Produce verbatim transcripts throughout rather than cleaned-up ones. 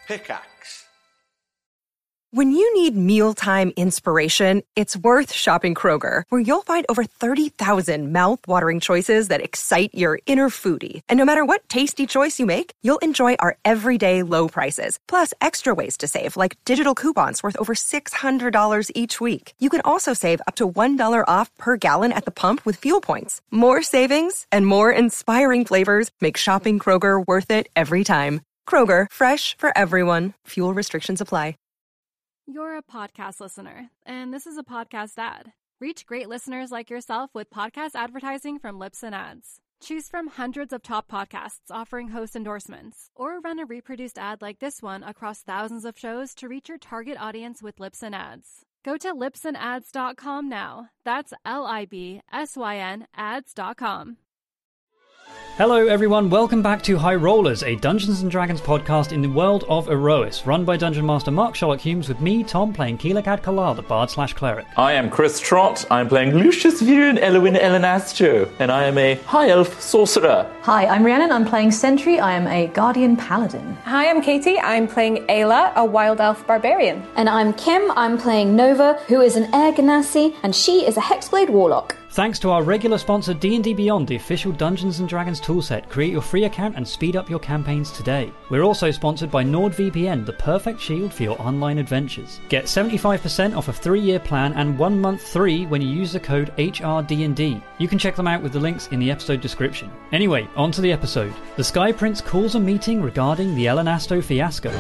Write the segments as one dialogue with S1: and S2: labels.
S1: Pickaxe.
S2: When you need mealtime inspiration, it's worth shopping Kroger, where you'll find over thirty thousand mouth-watering choices that excite your inner foodie. And no matter what tasty choice you make, you'll enjoy our everyday low prices, plus extra ways to save, like digital coupons worth over six hundred dollars each week. You can also save up to one dollar off per gallon at the pump with fuel points. More savings and more inspiring flavors make shopping Kroger worth it every time. Kroger, fresh for everyone. Fuel restrictions apply.
S3: You're a podcast listener, and this is a podcast ad. Reach great listeners like yourself with podcast advertising from Libsyn Ads. Choose from hundreds of top podcasts offering host endorsements, or run a reproduced ad like this one across thousands of shows to reach your target audience with Libsyn Ads. Go to libsyn ads dot com now. That's L I B S Y N ads dot com.
S4: Hello everyone, welcome back to High Rollers, a Dungeons and Dragons podcast in the world of Erois, run by Dungeon Master Mark Sherlock Humes, with me, Tom, playing Keelakad Kalal, the bard slash cleric.
S5: I am Chris Trott, I'm playing Lucius Viren Elwin Elenastro, and I am a high elf sorcerer.
S6: Hi, I'm Rhiannon, I'm playing Sentry, I am a guardian paladin.
S7: Hi, I'm Katie, I'm playing Ayla, a wild elf barbarian.
S8: And I'm Kim, I'm playing Nova, who is an Air Ganassi, and she is a Hexblade warlock.
S4: Thanks to our regular sponsor D and D Beyond, the official Dungeons and Dragons toolset. Create your free account and speed up your campaigns today. We're also sponsored by NordVPN, the perfect shield for your online adventures. Get seventy-five percent off a three-year plan and one month free when you use the code H R D and D. You can check them out with the links in the episode description. Anyway, on to the episode. The Sky Prince calls a meeting regarding the Elenasto fiasco.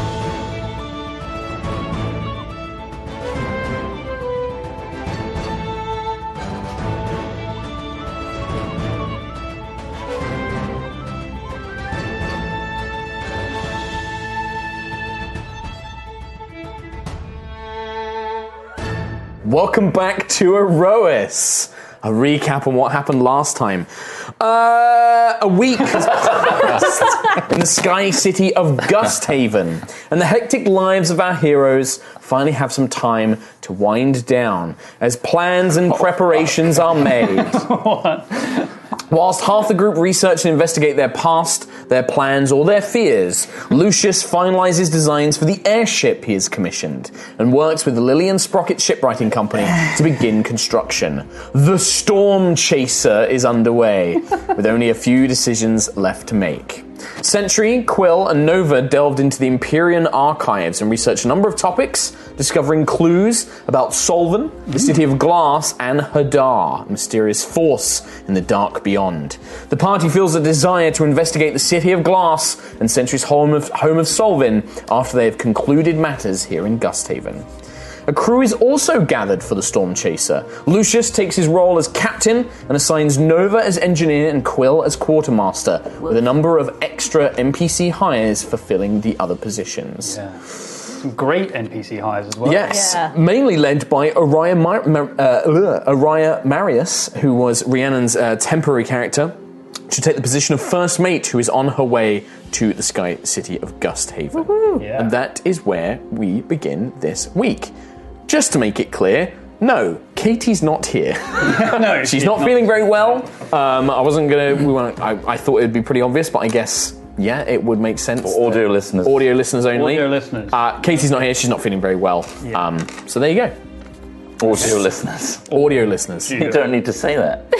S5: Welcome back to Erois. A recap on what happened last time. Uh, a week has passed in the sky city of Gusthaven, and the hectic lives of our heroes finally have some time to wind down as plans and preparations are made. Whilst half the group research and investigate their past, their plans, or their fears, Lucius finalises designs for the airship he has commissioned and works with the Lillian Sprocket Shipwriting Company to begin construction. The Storm Chaser is underway, with only a few decisions left to make. Sentry, Quill, and Nova delved into the Empyrean archives and researched a number of topics, discovering clues about Solven, the City of Glass, and Hadar, a mysterious force in the dark beyond. The party feels a desire to investigate the City of Glass and Sentry's home of, home of Solven after they have concluded matters here in Gusthaven. A crew is also gathered for the Storm Chaser. Lucius takes his role as captain and assigns Nova as engineer and Quill as quartermaster, with a number of extra N P C hires fulfilling the other positions.
S4: Yeah. Some great N P C hires as well.
S5: Yes,
S6: yeah.
S5: Mainly led by Araya, Mar- Mar- uh, Araya Marius, who was Rhiannon's uh, temporary character, to take the position of first mate, who is on her way to the Sky City of Gusthaven.
S4: Yeah.
S5: And that is where we begin this week. Just to make it clear, no, Katie's not here.
S4: No,
S5: she's not, not feeling very well. Um, I wasn't gonna. We weren't. I, I thought it'd be pretty obvious, but I guess yeah, it would make sense.
S9: For audio listeners,
S5: audio listeners only.
S4: Audio listeners.
S5: Uh, Katie's not here. She's not feeling very well.
S4: Yeah.
S5: Um, so there you go.
S9: Audio listeners.
S5: Audio listeners.
S9: You don't need to say that.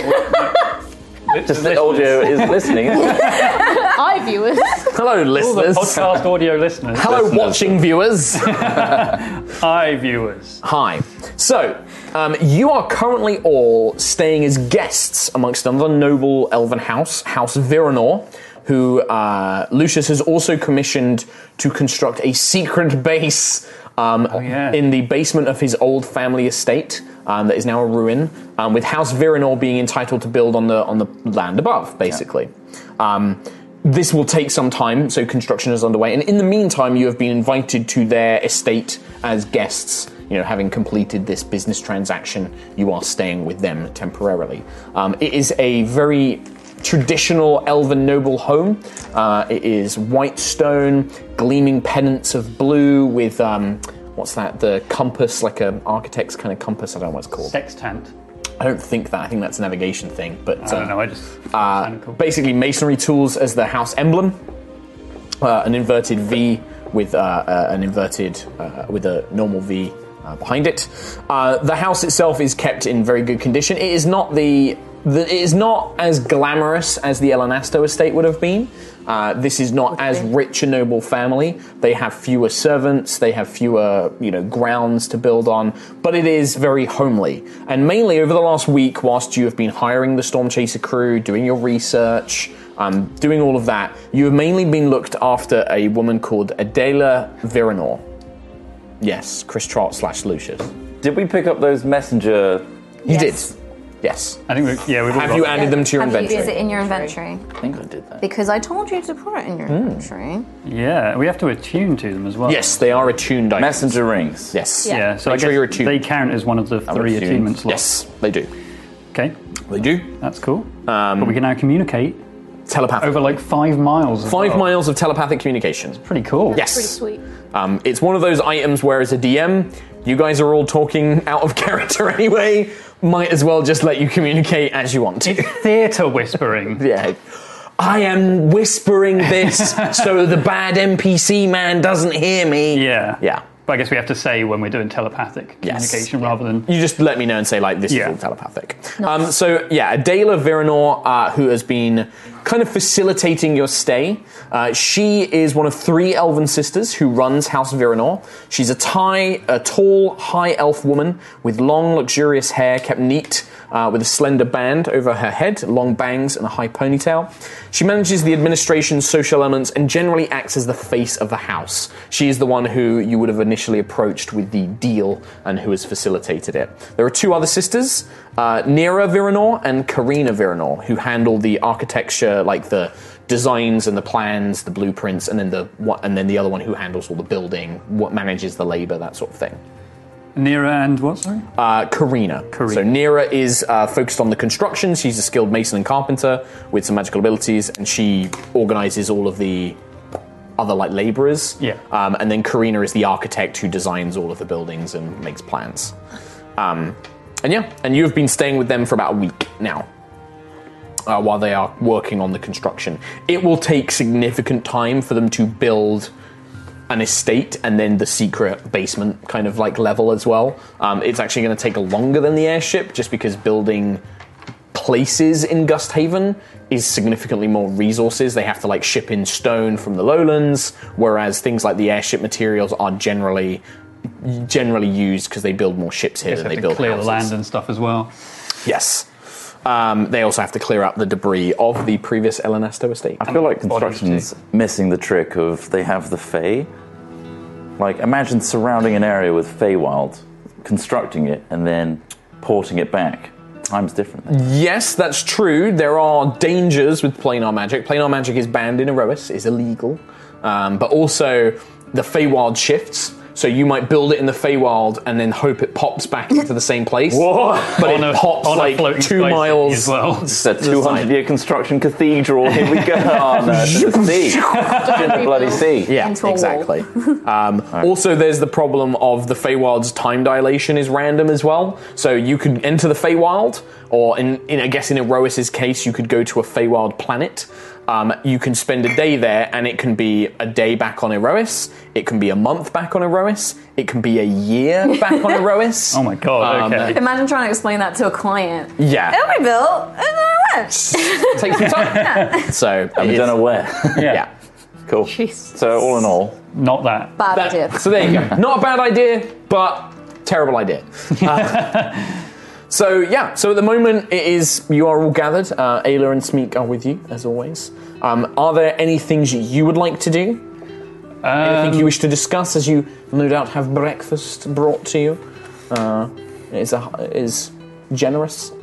S9: Just the audio is listening.
S6: Hi, viewers.
S5: Hello, listeners.
S4: All the podcast audio listeners.
S5: Hello,
S9: listeners.
S5: watching viewers.
S4: Hi, viewers.
S5: Hi. So, um, you are currently all staying as guests amongst another noble elven house, House Virenor, who uh, Lucius has also commissioned to construct a secret base um,
S4: oh, yeah.
S5: in the basement of his old family estate. Um, that is now a ruin, um, with House Virenor being entitled to build on the on the land above, basically. Yeah. Um, this will take some time, so construction is underway. And in the meantime, you have been invited to their estate as guests. You know, having completed this business transaction, you are staying with them temporarily. Um, it is a very traditional elven noble home. Uh, it is white stone, gleaming pennants of blue with... Um, What's that? The compass, like an architect's kind of compass. I don't know what it's called.
S4: Sextant.
S5: I don't think that. I think that's a navigation thing. But
S4: I don't
S5: uh,
S4: know. I just
S5: uh,
S4: kind of cool.
S5: Basically masonry tools as the house emblem. Uh, an inverted V with uh, uh, an inverted, uh, with a normal V uh, behind it. Uh, the house itself is kept in very good condition. It is not the, the it is not as glamorous as the Elanasto estate would have been. Uh, this is not as rich a noble family. They have fewer servants. They have fewer, you know, grounds to build on. But it is very homely. And mainly over the last week, whilst you have been hiring the Storm Chaser crew, doing your research, um, doing all of that, you have mainly been looked after a woman called Adela Viranor. Yes, Chris Trott slash Lucius.
S9: Did we pick up those messenger?
S5: You
S7: Yes.
S5: did. Yes.
S4: I think we, yeah, we've all
S5: Have
S4: got
S5: you
S4: that.
S5: added them to your
S7: Have you-
S5: inventory?
S7: Is it in your inventory?
S9: I think I did that.
S7: Because I told you to put it in your inventory.
S4: Yeah, we have to attune to them as well.
S5: Yes, they are attuned items.
S9: Messenger rings.
S5: Yes.
S4: Yeah, so
S5: Make
S4: I
S5: sure
S4: guess
S5: you're attuned.
S4: they count as one of the
S9: I'm
S4: three
S9: attuned.
S4: attunement slots.
S5: Yes, they do.
S4: Okay,
S5: They do.
S4: that's cool. but we can now communicate
S5: Telepathic.
S4: over like five miles. as
S5: Five
S4: well.
S5: miles of telepathic communication.
S4: Pretty cool.
S5: Yes.
S1: Pretty sweet.
S5: Um, it's one of those items where, as a D M, you guys are all talking out of character anyway. Might as well just let you communicate as you want to.
S4: Theatre whispering.
S5: Yeah. I am whispering this so the bad N P C man doesn't hear me.
S4: Yeah.
S5: Yeah.
S4: But I guess we have to say when we're doing telepathic
S5: Yes.
S4: communication rather than...
S5: You just let me know and say, like, this
S4: Yeah.
S5: is all telepathic. Um, so, yeah, Adela Viranor, uh, who has been kind of facilitating your stay. Uh, she is one of three elven sisters who runs House Viranor. She's a, tie, a tall, high elf woman with long, luxurious hair kept neat, uh, with a slender band over her head, long bangs, and a high ponytail. She manages the administration, social elements, and generally acts as the face of the house. She is the one who you would have initially approached with the deal and who has facilitated it. There are two other sisters, uh, Nera Viranor and Karina Viranor, who handle the architecture, like the designs and the plans, the blueprints, and then the and then the other one who handles all the building, what manages the labor, that sort of thing.
S4: Nera and what, sorry?
S5: Uh, Karina.
S4: Karina.
S5: So Nera is uh, focused on the construction. She's a skilled mason and carpenter with some magical abilities, and she organizes all of the other like laborers.
S4: Yeah.
S5: Um, and then Karina is the architect who designs all of the buildings and makes plans. Um, and yeah, and you have been staying with them for about a week now. Uh, while they are working on the construction. It will take significant time for them to build an estate and then the secret basement kind of like level as well. Um, it's actually going to take longer than the airship just because building places in Gusthaven is significantly more resources. They have to like ship in stone from the lowlands, whereas things like the airship materials are generally generally used because they build more ships here
S4: Guess
S5: than
S4: have
S5: they
S4: to
S5: build
S4: clear
S5: houses.
S4: the land and stuff as well.
S5: Yes. Um, they also have to clear out the debris of the previous Elanasto estate.
S9: I feel like construction's missing the trick of they have the Fey. Like, imagine surrounding an area with Feywild, constructing it, and then porting it back. Time's different then.
S5: Yes, that's true. There are dangers with planar magic. Planar magic is banned in Erois, is illegal. Um, but also, the Feywild shifts. So you might build it in the Feywild and then hope it pops back into the same place.
S9: What?
S5: But
S4: On
S5: it
S4: a-
S5: pops
S4: on a
S5: like
S4: floating
S5: two
S4: space
S5: miles.
S4: as well.
S9: It's a two hundred year construction cathedral. Here we go. Oh, no, to the sea. To the bloody sea.
S5: Yeah,
S7: Into a wall.
S5: exactly. um, Also, there's the problem of the Feywild's time dilation is random as well. So you could enter the Feywild, or in, in I guess in Erois' case, you could go to a Feywild planet. Um, you can spend a day there, and it can be a day back on Erois. It can be a month back on Erois. It can be a year back on Erois.
S4: Oh my god,
S5: Um,
S4: okay.
S7: Imagine trying to explain that to a client.
S5: Yeah,
S7: It'll be built.
S5: take some time. So
S9: And we
S5: it
S9: don't
S5: is-
S9: know where.
S5: Yeah.
S9: Cool. So, all in all,
S4: Not that.
S7: Bad
S5: That-
S7: idea.
S5: So there you go. Not a bad idea, but terrible idea. Uh, so yeah, so at the moment it is you are all gathered. Uh, Ayla and Smeek are with you as always. Um, are there any things you would like to do? Anything you wish to discuss as you no doubt have breakfast brought to you? Uh, is a, is generous.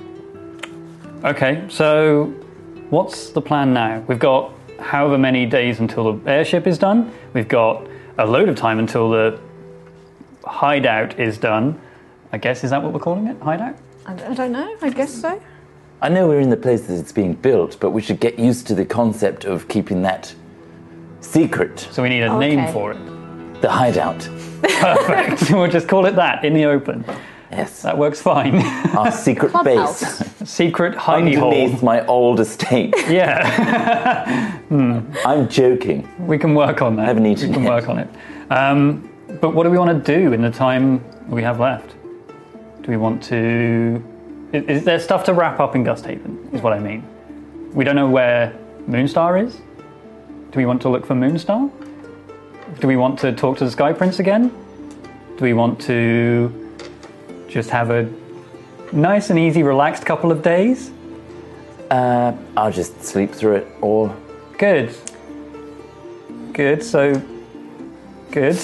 S4: Okay, so what's the plan now? We've got however many days until the airship is done. We've got a load of time until the hideout is done. I guess, is that what we're calling it? Hideout?
S1: I I don't know. I guess so.
S9: I know we're in the place that it's being built, but we should get used to the concept of keeping that secret.
S4: So we need a
S7: Okay.
S4: name for it.
S9: The hideout.
S4: Perfect. We'll just call it that in the open.
S9: Yes.
S4: That works fine.
S9: Our secret base.
S4: Secret hidey hole.
S9: Underneath my old estate.
S4: Yeah. hmm.
S9: I'm joking.
S4: We can work on that.
S9: I haven't eaten
S4: We can
S9: yet.
S4: work on it. Um, but what do we want to do in the time we have left? Do we want to... Is, is there stuff to wrap up in Gusthaven, is what I mean. We don't know where Moonstar is. Do we want to look for Moonstar? Do we want to talk to the Sky Prince again? Do we want to just have a nice and easy, relaxed couple of days?
S9: Uh, I'll just sleep through it all.
S4: Good. Good, so... Good.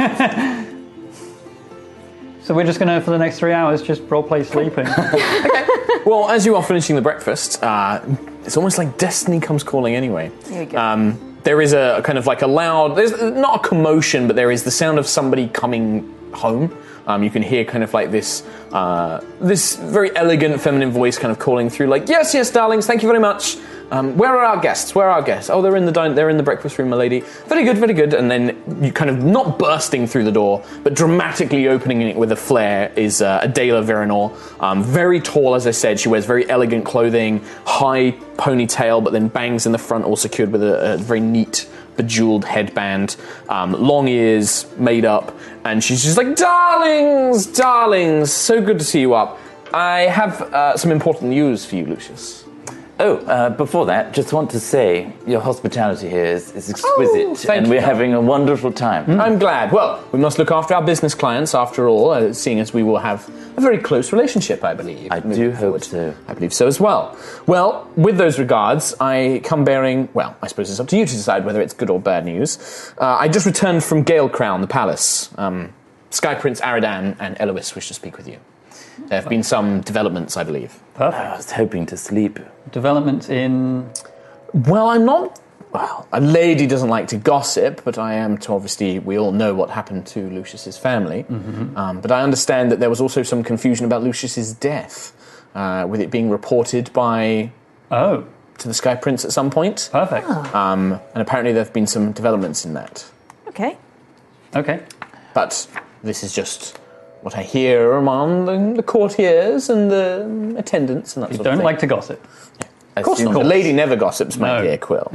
S4: So we're just going to, for the next three hours, just roleplay sleeping.
S5: Okay. Well, as you are finishing the breakfast, uh, it's almost like destiny comes calling anyway.
S6: Here we go.
S5: Um, there is a kind of like a loud, there's not a commotion, but there is the sound of somebody coming home. Um, you can hear kind of like this uh, this very elegant feminine voice kind of calling through, like, yes, yes, darlings, thank you very much. Um, where are our guests? Where are our guests? Oh, they're in the din- they're in the breakfast room, my lady. Very good, very good. And then you kind of not bursting through the door, but dramatically opening it with a flare is uh, Adela Veranor. Um, very tall, as I said. She wears very elegant clothing, high ponytail, but then bangs in the front, all secured with a, a very neat bejeweled headband, um, long ears, made up, and she's just like, darlings, darlings, so good to see you up. I have uh, some important news for you, Lucius.
S9: Oh, uh, before that, just want to say your hospitality here is, is exquisite,
S5: Oh, thank
S9: and
S5: you.
S9: we're having a wonderful time.
S5: Mm. I'm glad. Well, we must look after our business clients, after all, uh, seeing as we will have a very close relationship, I believe.
S9: I do hope so.
S5: I believe so as well. Well, with those regards, I come bearing, well, I suppose it's up to you to decide whether it's good or bad news. Uh, I just returned from Gale Crown, the palace. Um, Sky Prince Aradan and Elois wish to speak with you. There have been some developments, I believe.
S4: Perfect.
S9: I was hoping to sleep.
S4: Developments in...
S5: Well, I'm not... Well, a lady doesn't like to gossip, but I am to obviously... We all know what happened to Lucius's family. Mm-hmm. Um, but I understand that there was also some confusion about Lucius's death, uh, with it being reported by...
S4: Oh.
S5: To the Sky Prince at some point.
S4: Perfect.
S6: Oh.
S5: Um, and apparently there have been some developments in that.
S6: Okay.
S4: Okay.
S5: But this is just... what I hear among the, the courtiers and the attendants and that
S4: You
S5: sort of
S4: don't
S5: thing.
S4: like to gossip.
S5: Of course not. The lady never gossips, my
S4: No.
S5: dear Quill.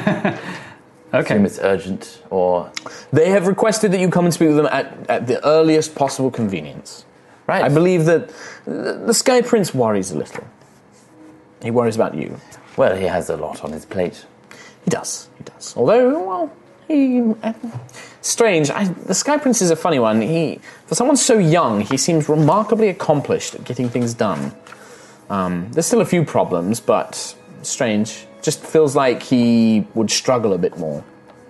S4: Okay.
S9: Assume it's urgent, or...
S5: They have requested that you come and speak with them at, at the earliest possible convenience.
S9: Right.
S5: I believe that the, the Sky Prince worries a little. He worries about you.
S9: Well, he has a lot on his plate.
S5: He does, he does. Although, well, he... Uh, strange. I, the Sky Prince is a funny one. He, for someone so young, he seems remarkably accomplished at getting things done. Um, there's still a few problems, but strange. Just feels like he would struggle a bit more.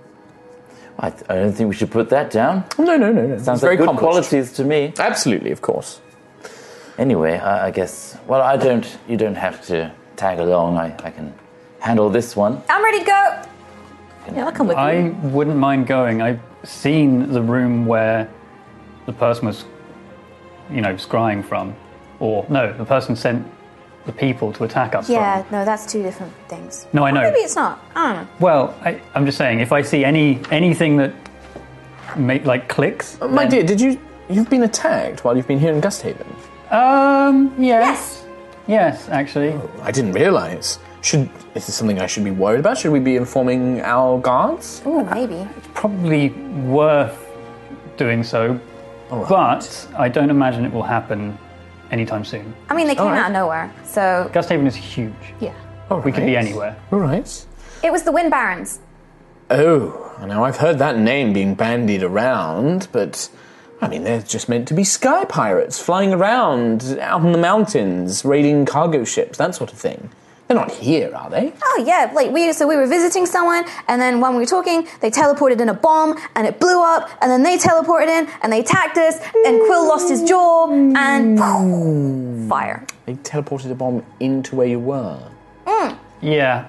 S9: I, I don't think we should put that down.
S5: No, no, no, no.
S9: Sounds
S5: He's very
S9: like good
S5: accomplished.
S9: qualities to me.
S5: Absolutely, of course.
S9: Anyway, I, I guess... Well, I don't... You don't have to tag along. I, I can handle this one.
S8: I'm ready to go.
S6: Yeah, I'll come with
S4: I
S6: you.
S4: wouldn't mind going. I've seen the room where the person was, you know, scrying from. Or, no, the person sent the people to attack us
S8: Yeah,
S4: from.
S8: no, that's two different things.
S4: No, I know.
S8: Or maybe it's not. I don't know.
S4: Well, I, I'm just saying, if I see any anything that, make, like, clicks...
S5: Uh, my
S4: then-
S5: dear, did you... You've been attacked while you've been here in Gusthaven?
S4: Um, yes. Yes, actually.
S5: Oh, I didn't realise. Should... Is this something I should be worried about? Should we be informing our guards?
S8: Ooh, maybe.
S4: Probably worth doing so,
S5: All right.
S4: but I don't imagine it will happen anytime soon.
S8: I mean, they came
S5: All right.
S8: out of nowhere, so
S4: Gusthaven is huge.
S8: yeah.
S5: All
S4: We could be
S5: right.
S4: anywhere.
S5: All right.
S8: It was the Wind Barons.
S5: Oh, now I've heard that name being bandied around, but... I mean, they're just meant to be sky pirates, flying around out in the mountains, raiding cargo ships, that sort of thing. They're not here, are they?
S8: Oh yeah, like we so we were visiting someone, and then when we were talking, they teleported in a bomb, and it blew up, and then they teleported in, and they attacked us, and Quill lost his jaw, and poof, fire.
S5: They teleported a bomb into where you were.
S8: Mm.
S4: Yeah.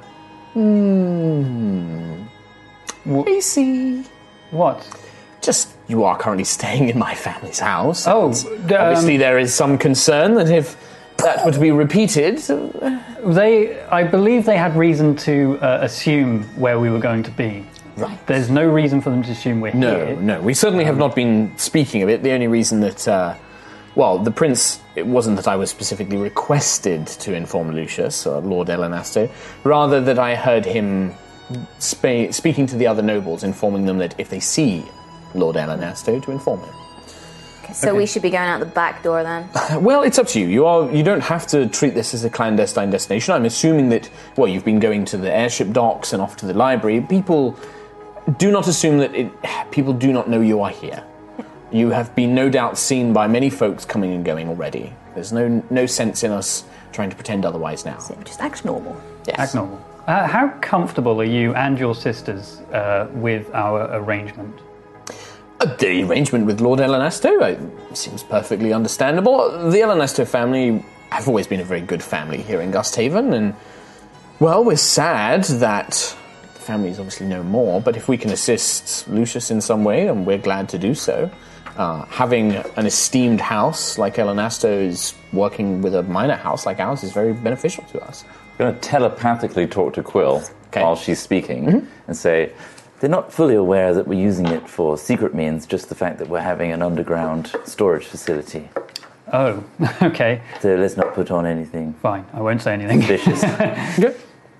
S5: Hmm.
S4: W-
S5: I see.
S4: what?
S5: Just, you are currently staying in my family's house.
S4: Oh,
S5: and
S4: um,
S5: obviously there is some concern that if that were to be repeated...
S4: They, I believe they had reason to uh, assume where we were going to be.
S5: Right.
S4: There's no reason for them to assume we're
S5: No,
S4: here.
S5: no, we certainly have not been speaking of it. The only reason that uh, well, the prince, it wasn't that I was specifically requested to inform Lucius, or Lord Elanasto, rather that I heard him spa- speaking to the other nobles, informing them that if they see Lord Elanasto, to inform him.
S8: Okay, so okay. we should be going out the back door then?
S5: Well, it's up to you. You are you don't have to treat this as a clandestine destination. I'm assuming that, well, you've been going to the airship docks and off to the library. People do not assume that it, people do not know you are here. You have been no doubt seen by many folks coming and going already. There's no no sense in us trying to pretend otherwise now.
S8: So just act normal.
S5: Yes.
S4: Act normal. Uh, how comfortable are you and your sisters uh, with our arrangement?
S5: Uh, the arrangement with Lord Elanasto uh, seems perfectly understandable. The Elanasto family have always been a very good family here in Gusthaven, and, well, we're sad that the family is obviously no more, but if we can assist Lucius in some way, then we're glad to do so. Uh, having an esteemed house like Elanasto's working with a minor house like ours is very beneficial to us.
S9: I'm going to telepathically talk to Quill okay. while she's speaking mm-hmm. and say, they're not fully aware that we're using it for secret means, just the fact that we're having an underground storage facility.
S4: Oh, okay.
S9: So let's not put on anything.
S4: Fine, I won't say anything.
S9: Suspicious.
S5: Good.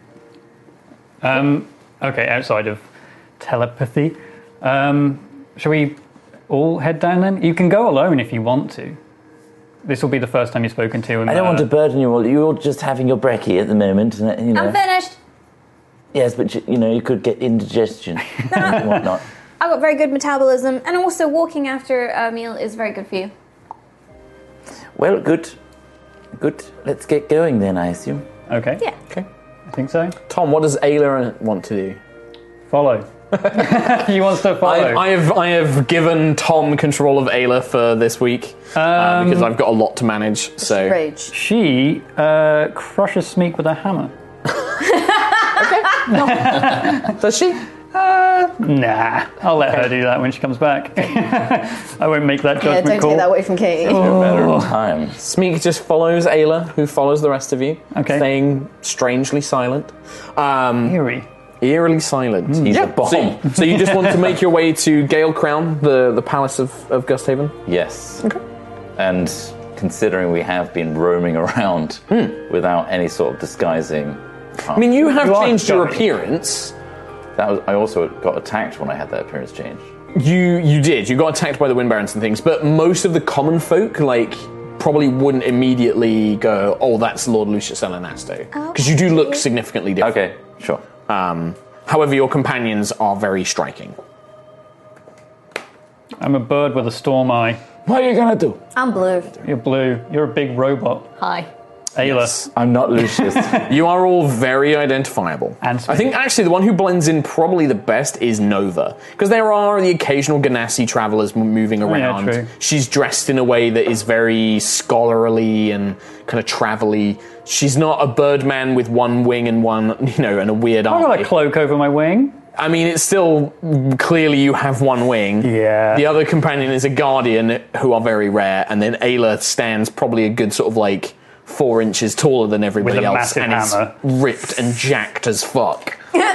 S4: Um, okay, outside of telepathy, um, shall we all head down then? You can go alone if you want to. This will be the first time you've spoken to him.
S9: I don't
S4: uh,
S9: want to burden you all. You're just having your brekkie at the moment. And, you know.
S8: I'm finished.
S9: Yes, but you, you know, you could get indigestion and whatnot.
S8: I've got very good metabolism, and also walking after a meal is very good for you.
S9: Well, good. Good. Let's get going then, I assume.
S4: Okay.
S8: Yeah.
S5: Okay.
S4: I think so.
S5: Tom, what does Ayla want to do?
S4: Follow. He wants to follow.
S5: I, I have I have given Tom control of Ayla for this week um, uh, because I've got a lot to manage. So
S8: rage.
S4: She uh, crushes Smeek with a hammer.
S5: Does she?
S4: Uh, nah, I'll let her do that when she comes back. I won't make that judgment
S8: yeah, don't
S4: call.
S8: take that away from Katie.
S9: Oh. Better time.
S5: Smeek just follows Ayla, who follows the rest of you,
S4: okay.
S5: staying strangely silent. Um,
S4: Eerie.
S5: Eerily silent.
S9: Mm. He's
S5: yeah.
S9: a bomb.
S5: So, so you just want to make your way to Gale Crown, the, the palace of, of Gusthaven?
S9: Yes.
S5: Okay.
S9: And considering we have been roaming around
S5: mm.
S9: without any sort of disguising...
S5: I mean, you have
S4: you
S5: changed your appearance.
S9: That was, I also got attacked when I had that appearance change.
S5: You you did. You got attacked by the Wind Barons and things, but most of the common folk, like, probably wouldn't immediately go, oh, that's Lord Lucius Elanasto. Because okay. you do look significantly different.
S9: Okay, sure.
S5: Um, however, your companions are very striking.
S4: I'm a bird with a storm eye.
S9: What are you going to do?
S8: I'm blue.
S4: You're blue. You're a big robot.
S8: Hi.
S4: Ayla.
S5: Yes.
S9: I'm not Lucius.
S5: You are all very identifiable.
S4: And
S5: I think actually the one who blends in probably the best is Nova. Because there are the occasional Ganassi travelers moving around.
S4: Oh, yeah, true.
S5: She's dressed in a way that is very scholarly and kind of travel-y. She's not a birdman with one wing and one, you know, and a weird eye.
S4: I've got a cloak over my wing.
S5: I mean, it's still clearly you have one wing.
S4: Yeah.
S5: The other companion is a guardian, who are very rare, and then Ayla stands probably a good sort of like four inches taller than everybody
S4: with a
S5: else,
S4: massive
S5: and
S4: hammer.
S5: is ripped and jacked as fuck.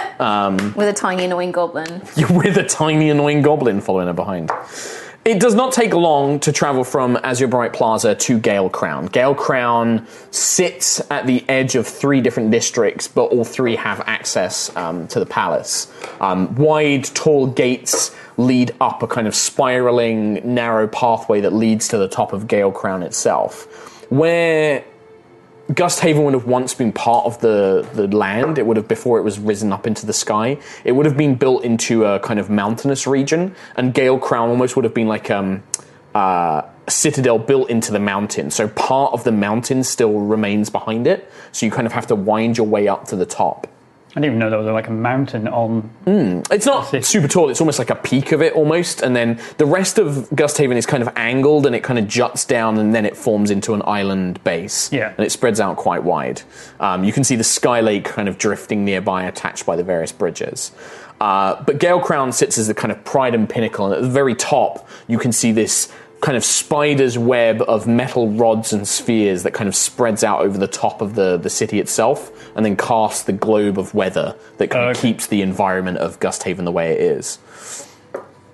S5: um,
S8: with a tiny annoying goblin.
S5: With a tiny annoying goblin following her behind. It does not take long to travel from Azure Bright Plaza to Gale Crown. Gale Crown sits at the edge of three different districts, but all three have access um, to the palace. Um, wide, tall gates lead up a kind of spiraling, narrow pathway that leads to the top of Gale Crown itself. Where Gusthaven would have once been part of the, the land, it would have, before it was risen up into the sky, it would have been built into a kind of mountainous region, and Gale Crown almost would have been like um, uh, a citadel built into the mountain. So part of the mountain still remains behind it, so you kind of have to wind your way up to the top.
S4: I didn't even know there was like a mountain on...
S5: Mm. It's not super tall, it's almost like a peak of it almost, and then the rest of Gusthaven is kind of angled and it kind of juts down and then it forms into an island base.
S4: Yeah.
S5: And it spreads out quite wide. Um, you can see the Sky Lake kind of drifting nearby, attached by the various bridges. Uh, but Gale Crown sits as the kind of pride and pinnacle, and at the very top you can see this kind of spider's web of metal rods and spheres that kind of spreads out over the top of the, the city itself, and then casts the globe of weather that kind
S4: okay.
S5: of keeps the environment of Gusthaven the way it is.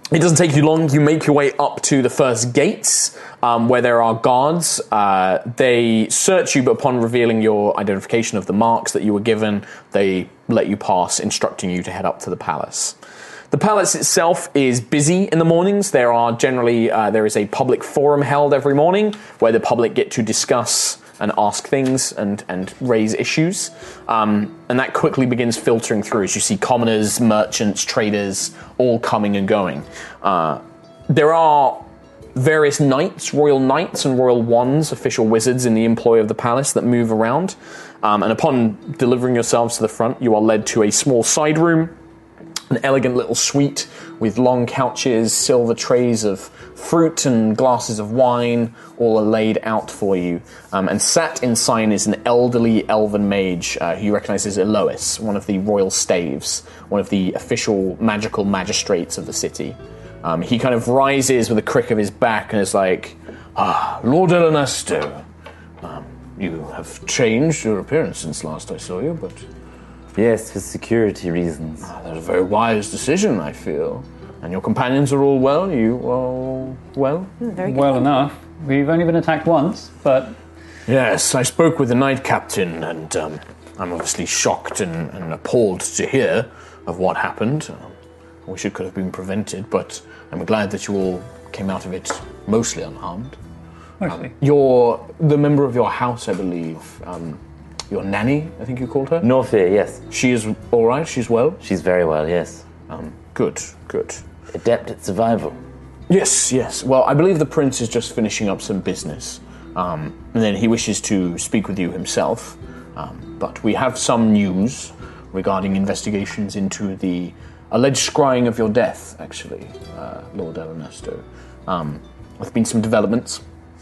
S5: It doesn't take you long. You make your way up to the first gates, um, where there are guards. Uh, they search you, but upon revealing your identification of the marks that you were given, they let you pass, instructing you to head up to the palace. The palace itself is busy in the mornings. There are generally uh, there is a public forum held every morning where the public get to discuss and ask things and, and raise issues. Um, and that quickly begins filtering through as you see commoners, merchants, traders, all coming and going. Uh, there are various knights, royal knights and royal wands, official wizards in the employ of the palace that move around. Um, and upon delivering yourselves to the front, you are led to a small side room, an elegant little suite with long couches, silver trays of fruit and glasses of wine, all are laid out for you. Um, and sat inside is an elderly elven mage uh, who you recognise as Elois, one of the royal staves, one of the official magical magistrates of the city. Um, he kind of rises with a crick of his back and is like, "Ah, Lord Ernesto, um, you have changed your appearance since last I saw you, but..."
S9: Yes, for security reasons.
S5: Ah, that's a very wise decision, I feel. And your companions are all well? You all well?
S6: Very good.
S4: Well enough. We've only been attacked once, but...
S5: Yes, I spoke with the knight captain, and um, I'm obviously shocked and, and appalled to hear of what happened. Um, I wish it could have been prevented, but I'm glad that you all came out of it mostly unharmed.
S4: Mostly.
S5: Um, you're the member of your house, I believe. Um, your nanny, I think you called her?
S9: Norfair, yes.
S5: She is all right? She's well?
S9: She's very well, yes.
S5: Um, good, good.
S9: Adept at survival.
S5: Yes, yes. Well, I believe the prince is just finishing up some business. Um, and then he wishes to speak with you himself. Um, but we have some news regarding investigations into the alleged scrying of your death, actually, uh, Lord Ernesto. Um, there have been some developments.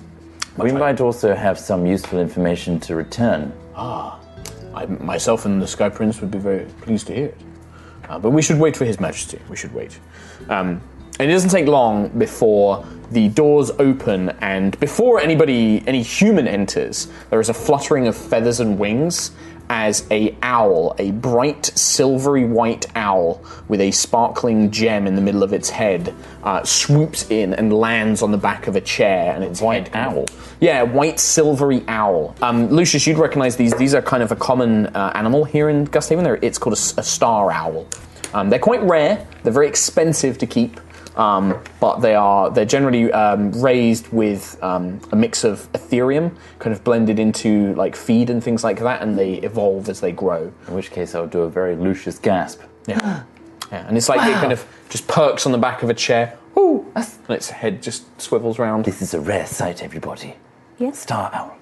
S9: We might also have some useful information to return.
S5: Ah, I myself and the Sky Prince would be very pleased to hear it. Uh, but we should wait for His Majesty. We should wait. Um, and it doesn't take long before the doors open, and before anybody, any human enters, there is a fluttering of feathers and wings as a owl, a bright silvery white owl with a sparkling gem in the middle of its head, uh, swoops in and lands on the back of a chair. And it's
S9: White
S5: head,
S9: owl?
S5: Yeah, white silvery owl. Um, Lucius, you'd recognise these. These are kind of a common uh, animal here in Gusthaven. They're, it's called a, a star owl. Um, they're quite rare. They're very expensive to keep. Um, but they are they're generally um, raised with um, a mix of Ethereum, kind of blended into like feed and things like that, and they evolve as they grow.
S9: In which case I would do a very Lucius gasp.
S5: Yeah, yeah. And it's like wow. It kind of just perks on the back of a chair. Ooh, and its head just swivels around.
S9: This is a rare sight, everybody.
S6: Yes.
S9: Star owl.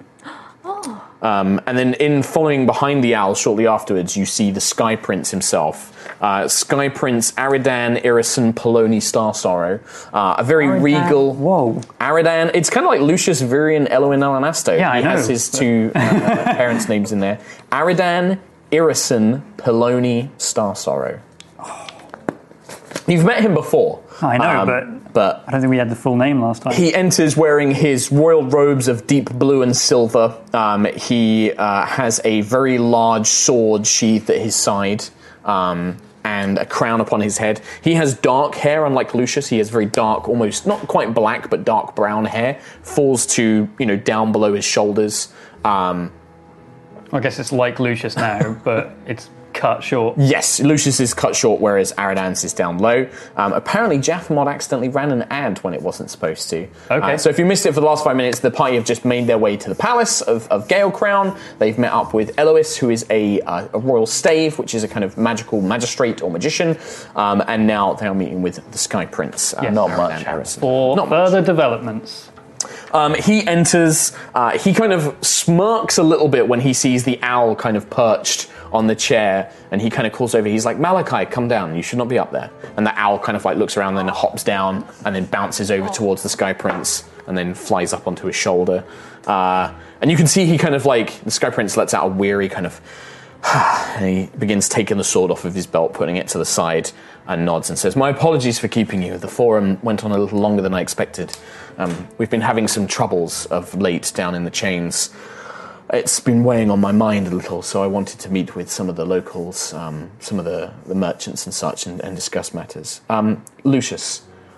S6: Oh.
S5: Um, and then in following behind the owl shortly afterwards, you see the Sky Prince himself. Uh, Sky Prince Aridan Irison Poloni Star Sorrow. Uh, a very
S6: Aridan.
S5: regal...
S4: Whoa.
S5: Aridan. It's kind of like Lucius Virian Elwin Elanasto.
S4: Yeah, I
S5: he
S4: know.
S5: has his two uh, parents' names in there. Aridan Irison Poloni Star Sorrow. You've met him before.
S4: I know,
S5: um,
S4: but,
S5: but
S4: I don't think we had the full name last time.
S5: he enters wearing his royal robes of deep blue and silver. Um, he uh, has a very large sword sheathed at his side, um, and a crown upon his head. He has dark hair, unlike Lucius. He has very dark, almost not quite black, but dark brown hair. Falls to, you know, down below his shoulders. Um,
S4: I guess it's like Lucius now, but it's cut short.
S5: Yes, Lucius is cut short, whereas Aridan's is down low. Um, apparently, Jaffamod accidentally ran an ad when it wasn't supposed to.
S4: Okay.
S5: Uh, so if you missed it for the last five minutes, the party have just made their way to the palace of, of Gale Crown. They've met up with Elois, who is a, uh, a royal stave, which is a kind of magical magistrate or magician. Um, and now they are meeting with the Sky Prince. Uh,
S4: Yes.
S9: Not
S5: Aridan
S9: much,
S5: Harrison.
S4: For
S5: Not
S4: further developments.
S5: Um, he enters, uh, he kind of smirks a little bit when he sees the owl kind of perched on the chair, and he kind of calls over, he's like, Malachi, come down, you should not be up there. And the owl kind of like looks around, then hops down, and then bounces over towards the Sky Prince, and then flies up onto his shoulder. Uh, and you can see he kind of like, the Sky Prince lets out a weary kind of, and he begins taking the sword off of his belt, putting it to the side, and nods and says, my apologies for keeping you. The forum went on a little longer than I expected. Um, we've been having some troubles of late down in the chains. It's been weighing on my mind a little, so I wanted to meet with some of the locals, um, some of the, the merchants and such, and, and discuss matters. Um, Lucius,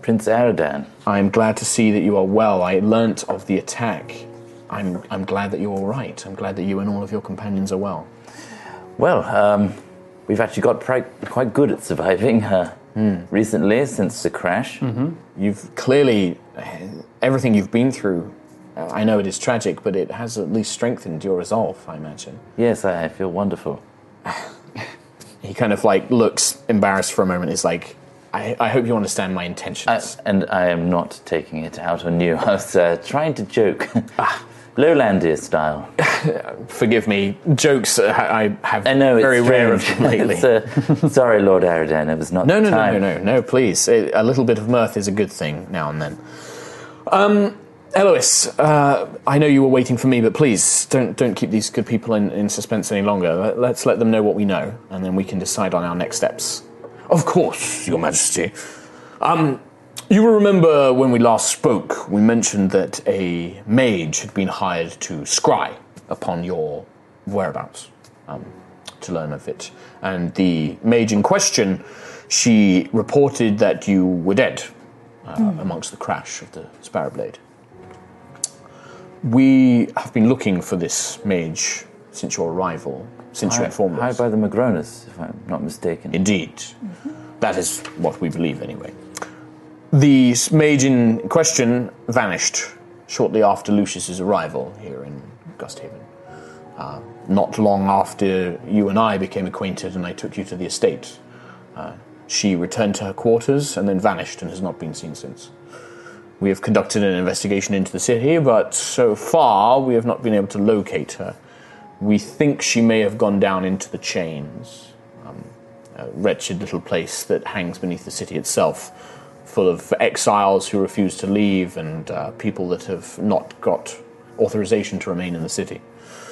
S9: Prince Aradan.
S5: I'm glad to see that you are well. I learnt of the attack. I'm I'm glad that you're all right. I'm glad that you and all of your companions are well.
S9: Well, um, we've actually got pri- quite good at surviving uh, mm. recently since the crash.
S5: Mm-hmm. You've clearly, everything you've been through, uh, I know it is tragic, but it has at least strengthened your resolve, I imagine.
S9: Yes, I feel wonderful.
S5: He kind of like looks embarrassed for a moment. He's like, I, I hope you understand my intentions.
S9: I, and I am not taking it out on you. I was uh, trying to joke. ah. Lowlandia style.
S5: Forgive me. Jokes uh, I have
S9: I know,
S5: very
S9: it's
S5: rare of them lately.
S9: uh, sorry, Lord Aradan, it was not
S5: no,
S9: the
S5: no,
S9: time.
S5: No, no, no, no, please. A, a little bit of mirth is a good thing now and then. Um, Elois, uh, I know you were waiting for me, but please don't don't keep these good people in, in suspense any longer. Let's let them know what we know, and then we can decide on our next steps. Of course, Your Majesty. Um... You will remember when we last spoke, we mentioned that a mage had been hired to scry upon your whereabouts, um, to learn of it. And the mage in question, she reported that you were dead uh, mm. amongst the crash of the Sparrowblade. We have been looking for this mage since your arrival, since
S9: Hired,
S5: you informed us.
S9: Hired by the Magronas, if I'm not mistaken.
S5: Indeed. Mm-hmm. That is what we believe, anyway. The mage in question vanished shortly after Lucius's arrival here in Gusthaven. Uh, not long after you and I became acquainted and I took you to the estate. Uh, she returned to her quarters and then vanished and has not been seen since. We have conducted an investigation into the city, but so far we have not been able to locate her. We think she may have gone down into the chains, um, a wretched little place that hangs beneath the city itself, full of exiles who refuse to leave and uh, people that have not got authorization to remain in the city.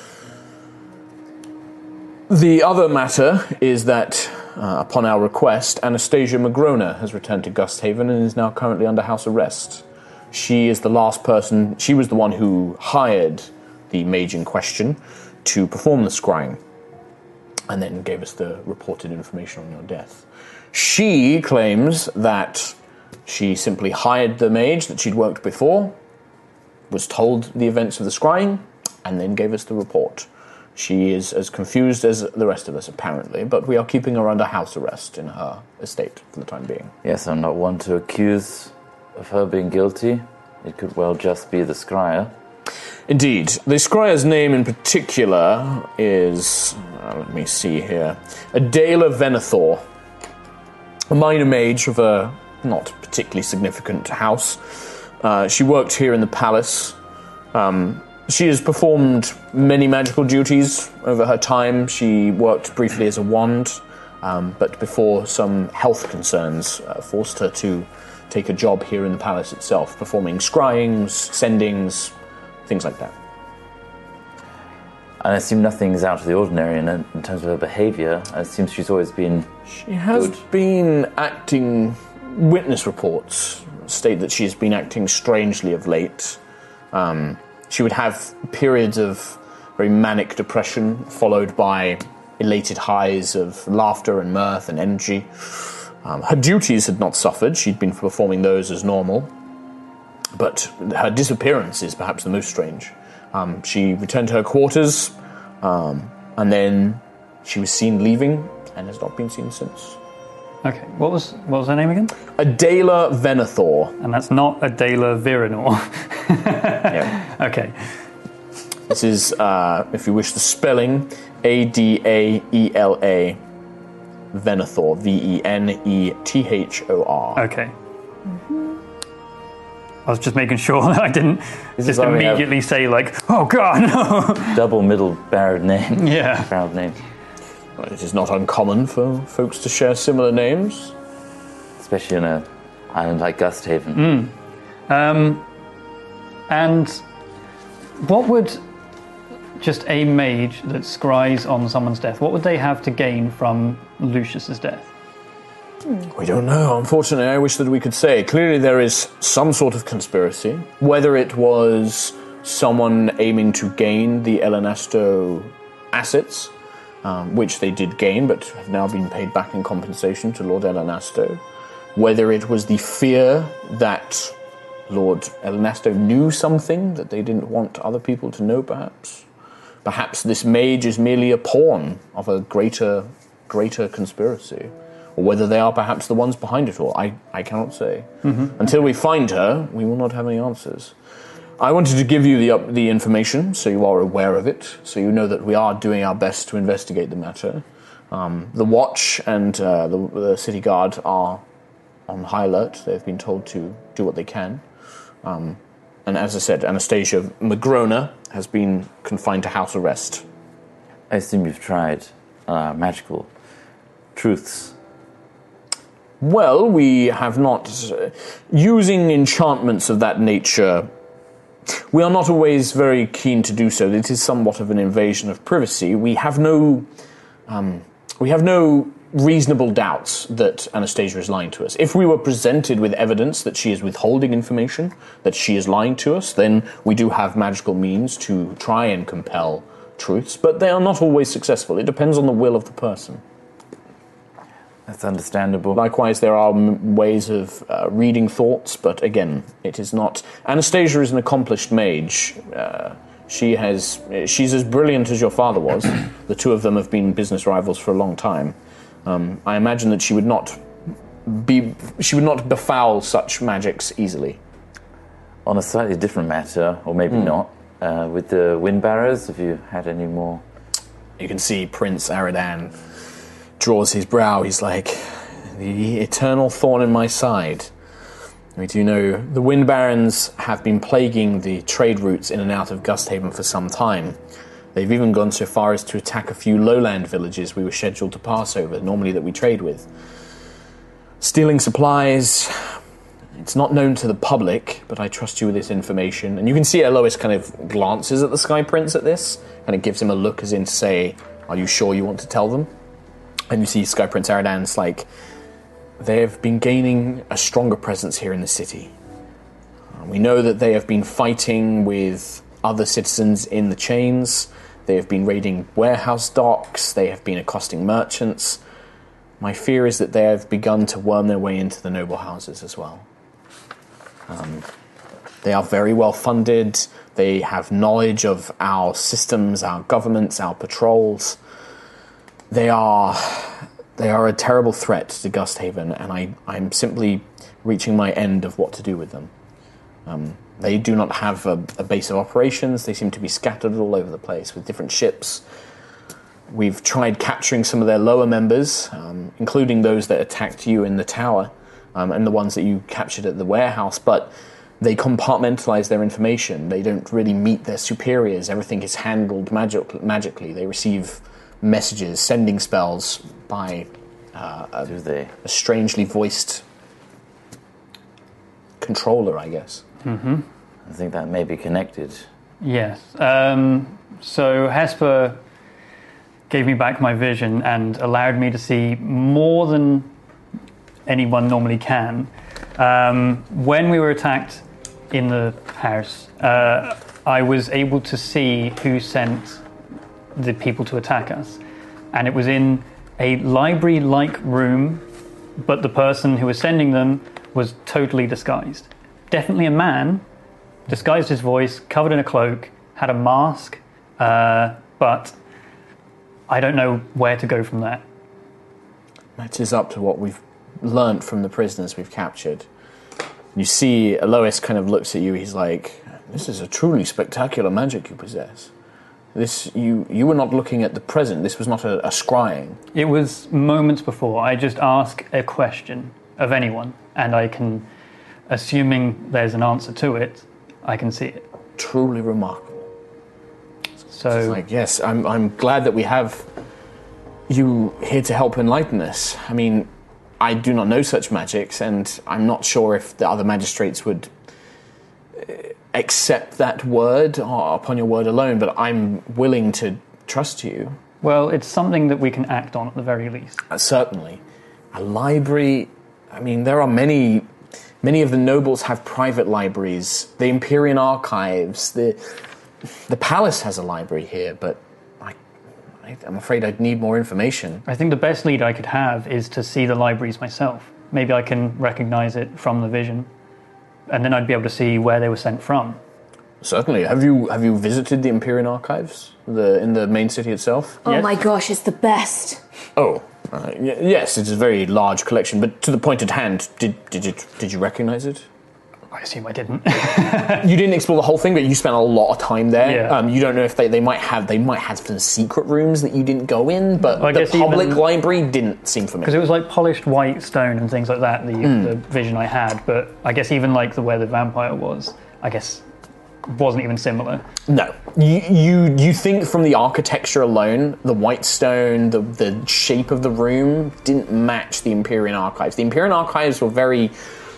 S5: The other matter is that, uh, upon our request, Anastasia Magrona has returned to Gusthaven and is now currently under house arrest. She is the last person, she was the one who hired the mage in question to perform the scrying, and then gave us the reported information on your death. She claims that she simply hired the mage that she'd worked before, was told the events of the scrying, and then gave us the report. She is as confused as the rest of us, apparently, but we are keeping her under house arrest in her estate for the time being.
S9: Yes, I'm not one to accuse of her being guilty. It could well just be the scryer.
S5: Indeed. The scryer's name in particular is, uh, let me see here, Adela Venathor, a minor mage of a not particularly significant house. Uh, she worked here in the palace. Um, she has performed many magical duties over her time. She worked briefly as a wand, um, but before some health concerns uh, forced her to take a job here in the palace itself, performing scryings, sendings, things like that.
S9: And I assume nothing is out of the ordinary in, in terms of her behaviour. I assume she's always been
S5: She has
S9: good.
S5: been acting... Witness reports state that she has been acting strangely of late. Um, she would have periods of very manic depression, followed by elated highs of laughter and mirth and energy. Um, her duties had not suffered. She'd been performing those as normal. But her disappearance is perhaps the most strange. Um, she returned to her quarters, um, and then she was seen leaving and has not been seen since.
S4: Okay, what was what was her name again?
S5: Adela Venathor.
S4: And that's not Adela Virinor.
S5: Yeah.
S4: Okay.
S5: This is, uh, if you wish the spelling, A D A E L A, Venathor, V E N E T H O R.
S4: Okay. I was just making sure that I didn't
S9: This
S4: just
S9: is why we have-
S4: immediately say, like, oh god, no!
S9: double middle barrowed name.
S4: Yeah.
S9: Barrowed name.
S5: Well, it is not uncommon for folks to share similar names.
S9: Especially in an island like Gusthaven.
S4: Mm. Um, and what would just a mage that scries on someone's death, what would they have to gain from Lucius's death?
S5: We don't know. Unfortunately, I wish that we could say. Clearly there is some sort of conspiracy. Whether it was someone aiming to gain the Elenasto assets, um, which they did gain, but have now been paid back in compensation to Lord Elenasto. whether it was the fear that Lord Ernesto knew something that they didn't want other people to know, perhaps. Perhaps this mage is merely a pawn of a greater, greater conspiracy. Or whether they are perhaps the ones behind it all. I, I cannot say. Mm-hmm. Until we find her, we will not have any answers. I wanted to give you the up, the information, so you are aware of it, so you know that we are doing our best to investigate the matter. Um, the Watch and uh, the, the City Guard are on high alert. They've been told to do what they can. Um, and as I said, Anastasia Magrona has been confined to house arrest.
S9: I assume you've tried uh, magical truths.
S5: Well, we have not. Uh, using enchantments of that nature, we are not always very keen to do so. It is somewhat of an invasion of privacy. We have no, um, we have no reasonable doubts that Anastasia is lying to us. If we were presented with evidence that she is withholding information, that she is lying to us, then we do have magical means to try and compel truths, but they are not always successful. It depends on the will of the person.
S9: That's understandable.
S5: Likewise, there are m- ways of uh, reading thoughts, but again, it is not... Anastasia is an accomplished mage. Uh, she has... She's as brilliant as your father was. The two of them have been business rivals for a long time. Um, I imagine that she would not be... She would not befoul such magics easily.
S9: On a slightly different matter, or maybe mm. not, uh, with the wind barrows, have you had any more?
S5: You can see Prince Aradan draws his brow. He's like, the eternal thorn in my side. We do know the Wind Barons have been plaguing the trade routes in and out of Gusthaven for some time. They've even gone so far as to attack a few lowland villages we were scheduled to pass over, normally that we trade with. Stealing supplies. It's not known to the public, but I trust you with this information. And you can see Elois kind of glances at the Sky Prince at this, and it gives him a look as in to say, are you sure you want to tell them? And you see Sky Prince Aradan's like, they have been gaining a stronger presence here in the city. Uh, we know that they have been fighting with other citizens in the chains. They have been raiding warehouse docks. They have been accosting merchants. My fear is that they have begun to worm their way into the noble houses as well. Um, they are very well funded. They have knowledge of our systems, our governments, our patrols. They are they are a terrible threat to Gusthaven, and I, I'm simply reaching my end of what to do with them. Um, they do not have a, a base of operations. They seem to be scattered all over the place with different ships. We've tried capturing some of their lower members, um, including those that attacked you in the tower, um, and the ones that you captured at the warehouse, but they compartmentalize their information. They don't really meet their superiors. Everything is handled magic- magically. They receive messages, sending spells by uh, a,
S9: Do they?
S5: a strangely voiced controller, I guess.
S10: Mm-hmm.
S9: I think that may be connected.
S10: Yes. Um, so Hesper gave me back my vision and allowed me to see more than anyone normally can. Um, when we were attacked in the house, uh, I was able to see who sent the people to attack us, and it was in a library-like room, but the person who was sending them was totally disguised. Definitely a man, disguised his voice, covered in a cloak, had a mask, uh, but I don't know where to go from there.
S5: That is up to what we've learnt from the prisoners we've captured. You see, Elois kind of looks at you, he's like, this is a truly spectacular magic you possess. This you you were not looking at the present. This was not a, a scrying.
S10: It was moments before. I just ask a question of anyone, and I can, assuming there's an answer to it, I can see it.
S5: Truly remarkable.
S10: So,
S5: it's like, yes, I'm I'm glad that we have you here to help enlighten us. I mean, I do not know such magics, and I'm not sure if the other magistrates would accept that word or upon your word alone, but I'm willing to trust you.
S10: Well, it's something that we can act on at the very least.
S5: Uh, certainly. A library, I mean, there are many, many of the nobles have private libraries. The Empyrean Archives, the the palace has a library here, but I, I, I'm afraid I'd need more information.
S10: I think the best lead I could have is to see the libraries myself. maybe I can recognise it from the vision, and then I'd be able to see where they were sent from.
S5: Certainly. Have you have you visited the Empyrean Archives the in the main city itself?
S8: Oh
S10: Yes.
S8: my gosh, it's the best.
S5: Oh, uh, y- yes. It's a very large collection. But to the point at hand, did did you did you recognise it?
S10: I assume I didn't.
S5: You didn't explore the whole thing, but you spent a lot of time there.
S10: Yeah.
S5: Um, you don't know if they, they might have they might have some secret rooms that you didn't go in, but
S10: I
S5: the
S10: guess
S5: public
S10: even-
S5: library didn't seem
S10: Because
S5: familiar.
S10: it was like polished white stone and things like that, the,
S5: Hmm.
S10: the vision I had, but I guess even like the where the vampire was, I guess wasn't even similar.
S5: No, you, you you think from the architecture alone, the white stone, the the shape of the room didn't match the Empyrean Archives. The Empyrean Archives were very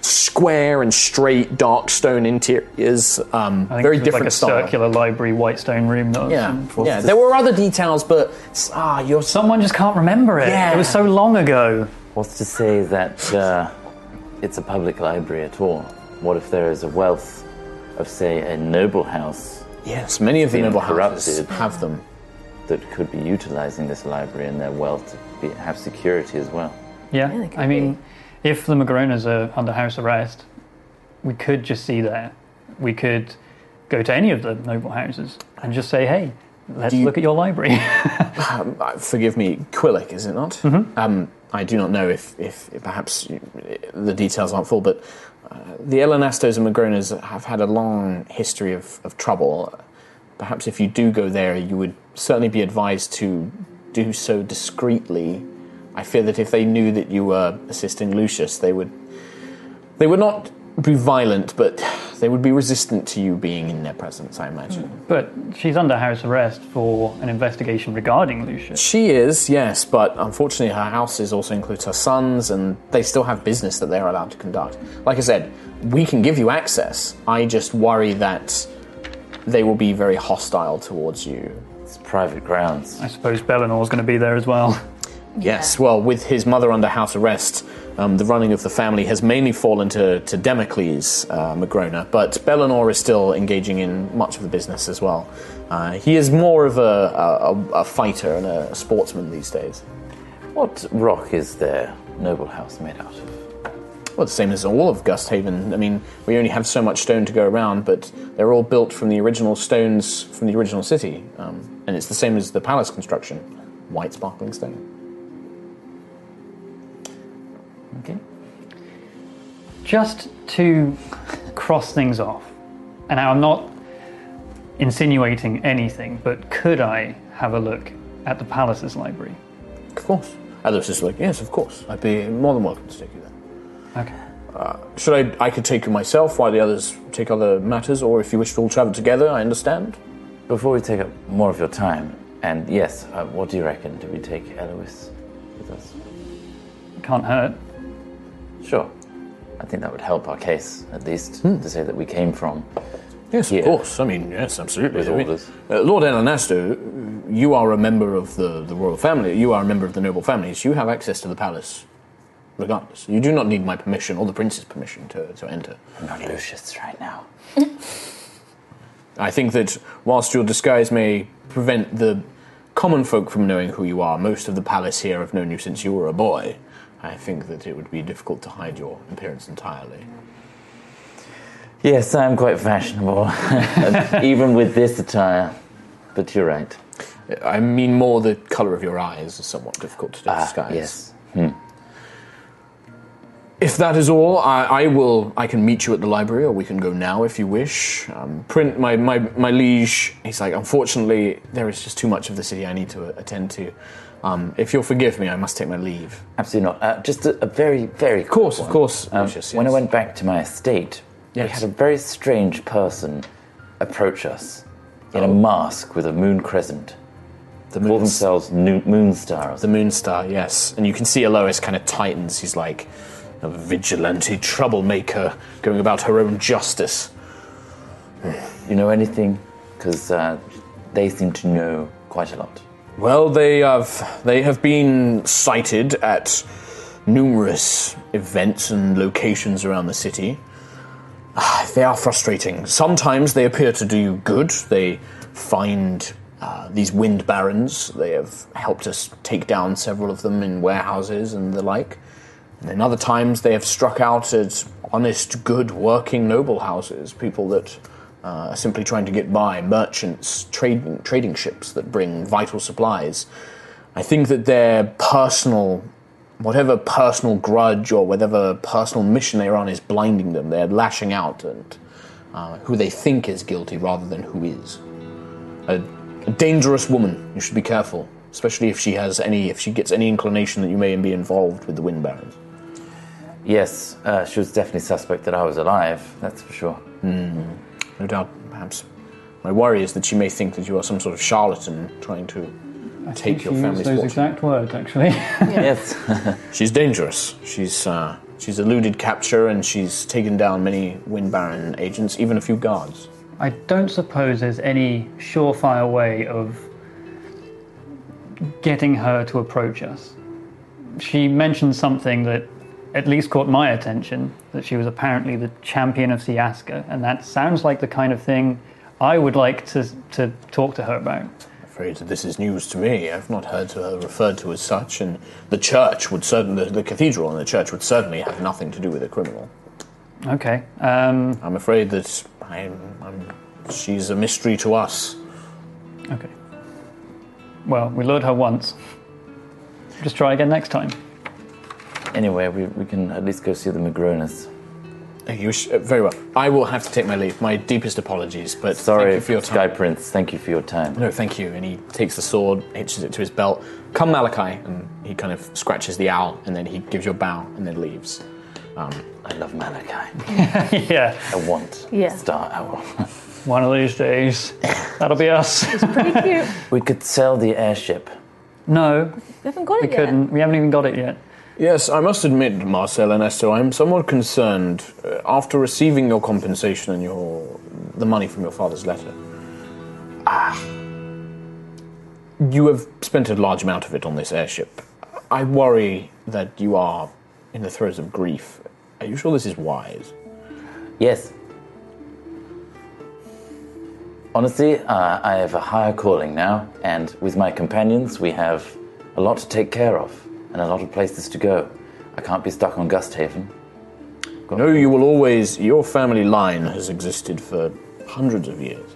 S5: square and straight, dark stone interiors, um,
S10: I think
S5: very
S10: it was
S5: different
S10: like a
S5: style.
S10: circular library white stone room. That was
S5: Yeah,
S10: in-
S5: yeah. There were other details, but ah, you're
S10: Someone just can't remember it.
S5: Yeah.
S10: It was so long ago.
S9: What's to say that uh, it's a public library at all? What if there is a wealth of, say, a noble house
S5: yes. Many of the
S9: being
S5: noble houses
S9: corrupted
S5: have them.
S9: that could be utilizing this library and their wealth to be, have security as well?
S10: Yeah,
S8: they could
S10: I mean, if the Magronas are under house arrest, we could just see there. We could go to any of the noble houses and just say, hey, let's
S5: you-
S10: look at your library.
S5: Um, uh, forgive me, Quillic, is it not? Mm-hmm. Um, I do not know if, if, if perhaps you- the details aren't full, but uh, the Elenastos and Magronas have had a long history of, of trouble. Perhaps if you do go there, you would certainly be advised to do so discreetly. I fear that if they knew that you were assisting Lucius, they would they would not be violent, but they would be resistant to you being in their presence, I imagine.
S10: But she's under house arrest for an investigation regarding Lucius.
S5: She is, yes, but unfortunately her houses also includes her sons, and they still have business that they're allowed to conduct. Like I said, we can give you access. I just worry that they will be very hostile towards you.
S9: It's private grounds.
S10: I suppose Bellinor's going to be there as well.
S5: Yes, well, with his mother under house arrest, um, the running of the family has mainly fallen to, to Democles uh, Magrona, but Bellinor is still engaging in much of the business as well. Uh, he is more of a, a, a fighter and a sportsman these days.
S9: What rock is their noble house made out of?
S5: Well, the same as all of Gusthaven. I mean, we only have so much stone to go around, but they're all built from the original stones from the original city. Um, and it's the same as the palace construction. White sparkling stone.
S9: Okay.
S10: Just to cross things off, and now I'm not insinuating anything, but could I have a look at the palace's library?
S5: Of course. Athos is like, yes, of course. I'd be more than welcome to take you there.
S10: Okay.
S5: Should I? I could take you myself while the others take other matters, or if you wish to all travel together, I understand.
S9: Before we take up more of your time, and yes, uh, what do you reckon? Do we take Elois with us?
S10: Can't hurt.
S9: Sure. I think that would help our case, at least, to say that we came from
S5: Yes,
S9: here.
S5: of course. I mean, yes, absolutely.
S9: With
S5: I mean,
S9: orders.
S5: uh, Lord Elanasto, you are a member of the, the royal family. You are a member of the noble families. You have access to the palace, regardless. You do not need my permission or the prince's permission to, to enter.
S9: I'm not Lucius right now.
S5: I think that whilst your disguise may prevent the common folk from knowing who you are, most of the palace here have known you since you were a boy. I think that it would be difficult to hide your appearance entirely.
S9: Yes, I am quite fashionable, and even with this attire. But you're right.
S5: I mean more the colour of your eyes is somewhat difficult to
S9: Ah,
S5: disguise.
S9: yes. Hmm.
S5: If that is all, I, I will. I can meet you at the library, or we can go now if you wish. Um, print my, my my liege. He's like, unfortunately, there is just too much of the city I need to attend to. Um, if you'll forgive me, I must take my leave.
S9: Absolutely not. Uh, just a, a very, very
S5: Of course,
S9: quick
S5: of
S9: one.
S5: course.
S9: Um,
S5: Lucius,
S9: When I
S5: yes.
S9: went back to my estate, we
S5: Yes.
S9: had a very strange person approach us in a
S5: Oh.
S9: mask with a moon crescent.
S5: The
S9: Call
S5: moon,
S9: themselves New, Moon Stars.
S5: the moon star, yes. And you can see Alois kind of tightens. He's like a vigilante troublemaker going about her own justice.
S9: You know anything? Because uh, they seem to know quite a lot.
S5: Well, they have they have been sighted at numerous events and locations around the city. Ah, They are frustrating. Sometimes they appear to do good. They find uh, these wind barons. They have helped us take down several of them in warehouses and the like. And in other times, they have struck out at honest, good, working noble houses, people that uh, are simply trying to get by, merchants, trade, trading ships that bring vital supplies. I think that their personal, whatever personal grudge or whatever personal mission they're on is blinding them. They're lashing out at uh, who they think is guilty rather than who is. A, a dangerous woman. You should be careful, especially if she has any, if she gets any inclination that you may be involved with the Wind Barons.
S9: Yes, uh, she was definitely suspect that I was alive, that's for sure.
S5: Mm, no doubt, perhaps. My worry is that she may think that you are some sort of charlatan trying to
S10: I
S5: take
S10: think
S5: your
S10: she
S5: family's
S10: used those
S5: fortune.
S10: exact words, actually.
S9: Yes.
S5: She's dangerous. She's uh, she's eluded capture and she's taken down many Wind Baron agents, even a few guards.
S10: I don't suppose there's any surefire way of getting her to approach us. She mentioned something that at least caught my attention, that she was apparently the champion of Siaska, and that sounds like the kind of thing I would like to to talk to her about.
S5: I'm afraid that this is news to me. I've not heard her referred to as such, and the church would certainly, the, the cathedral and the church would certainly have nothing to do with a criminal.
S10: Okay. Um,
S5: I'm afraid that I'm, I'm, she's a mystery to us.
S10: okay. Well, we lured her once. Just try again next time.
S9: Anyway, we, we can at least go see the Magronas.
S5: You sh- uh, very well. I will have to take my leave. My deepest apologies, but
S9: Sorry,
S5: thank you for your
S9: Sky
S5: time.
S9: Prince, thank you for your time.
S5: No, thank you. And he takes the sword, hitches it to his belt. Come, Malachi, and he kind of scratches the owl, and then he gives you a bow, and then leaves. Um,
S9: I love Malachi.
S10: Yeah.
S9: I want
S8: Yeah.
S9: Star Owl.
S10: One of these days. That'll be us.
S8: Pretty cute.
S9: We could sell the airship.
S10: No,
S8: We haven't got
S10: we
S8: it yet.
S10: couldn't. We haven't even got it yet.
S5: Yes, I must admit, Marcel Ernesto, I'm somewhat concerned uh, after receiving your compensation and your the money from your father's letter. Ah, you have spent a large amount of it on this airship. I worry that you are in the throes of grief. Are you sure this is wise?
S9: Yes. Honestly, uh, I have a higher calling now, and with my companions, we have a lot to take care of, and a lot of places to go. I can't be stuck on Gusthaven.
S5: No, you will always... Your family line has existed for hundreds of years.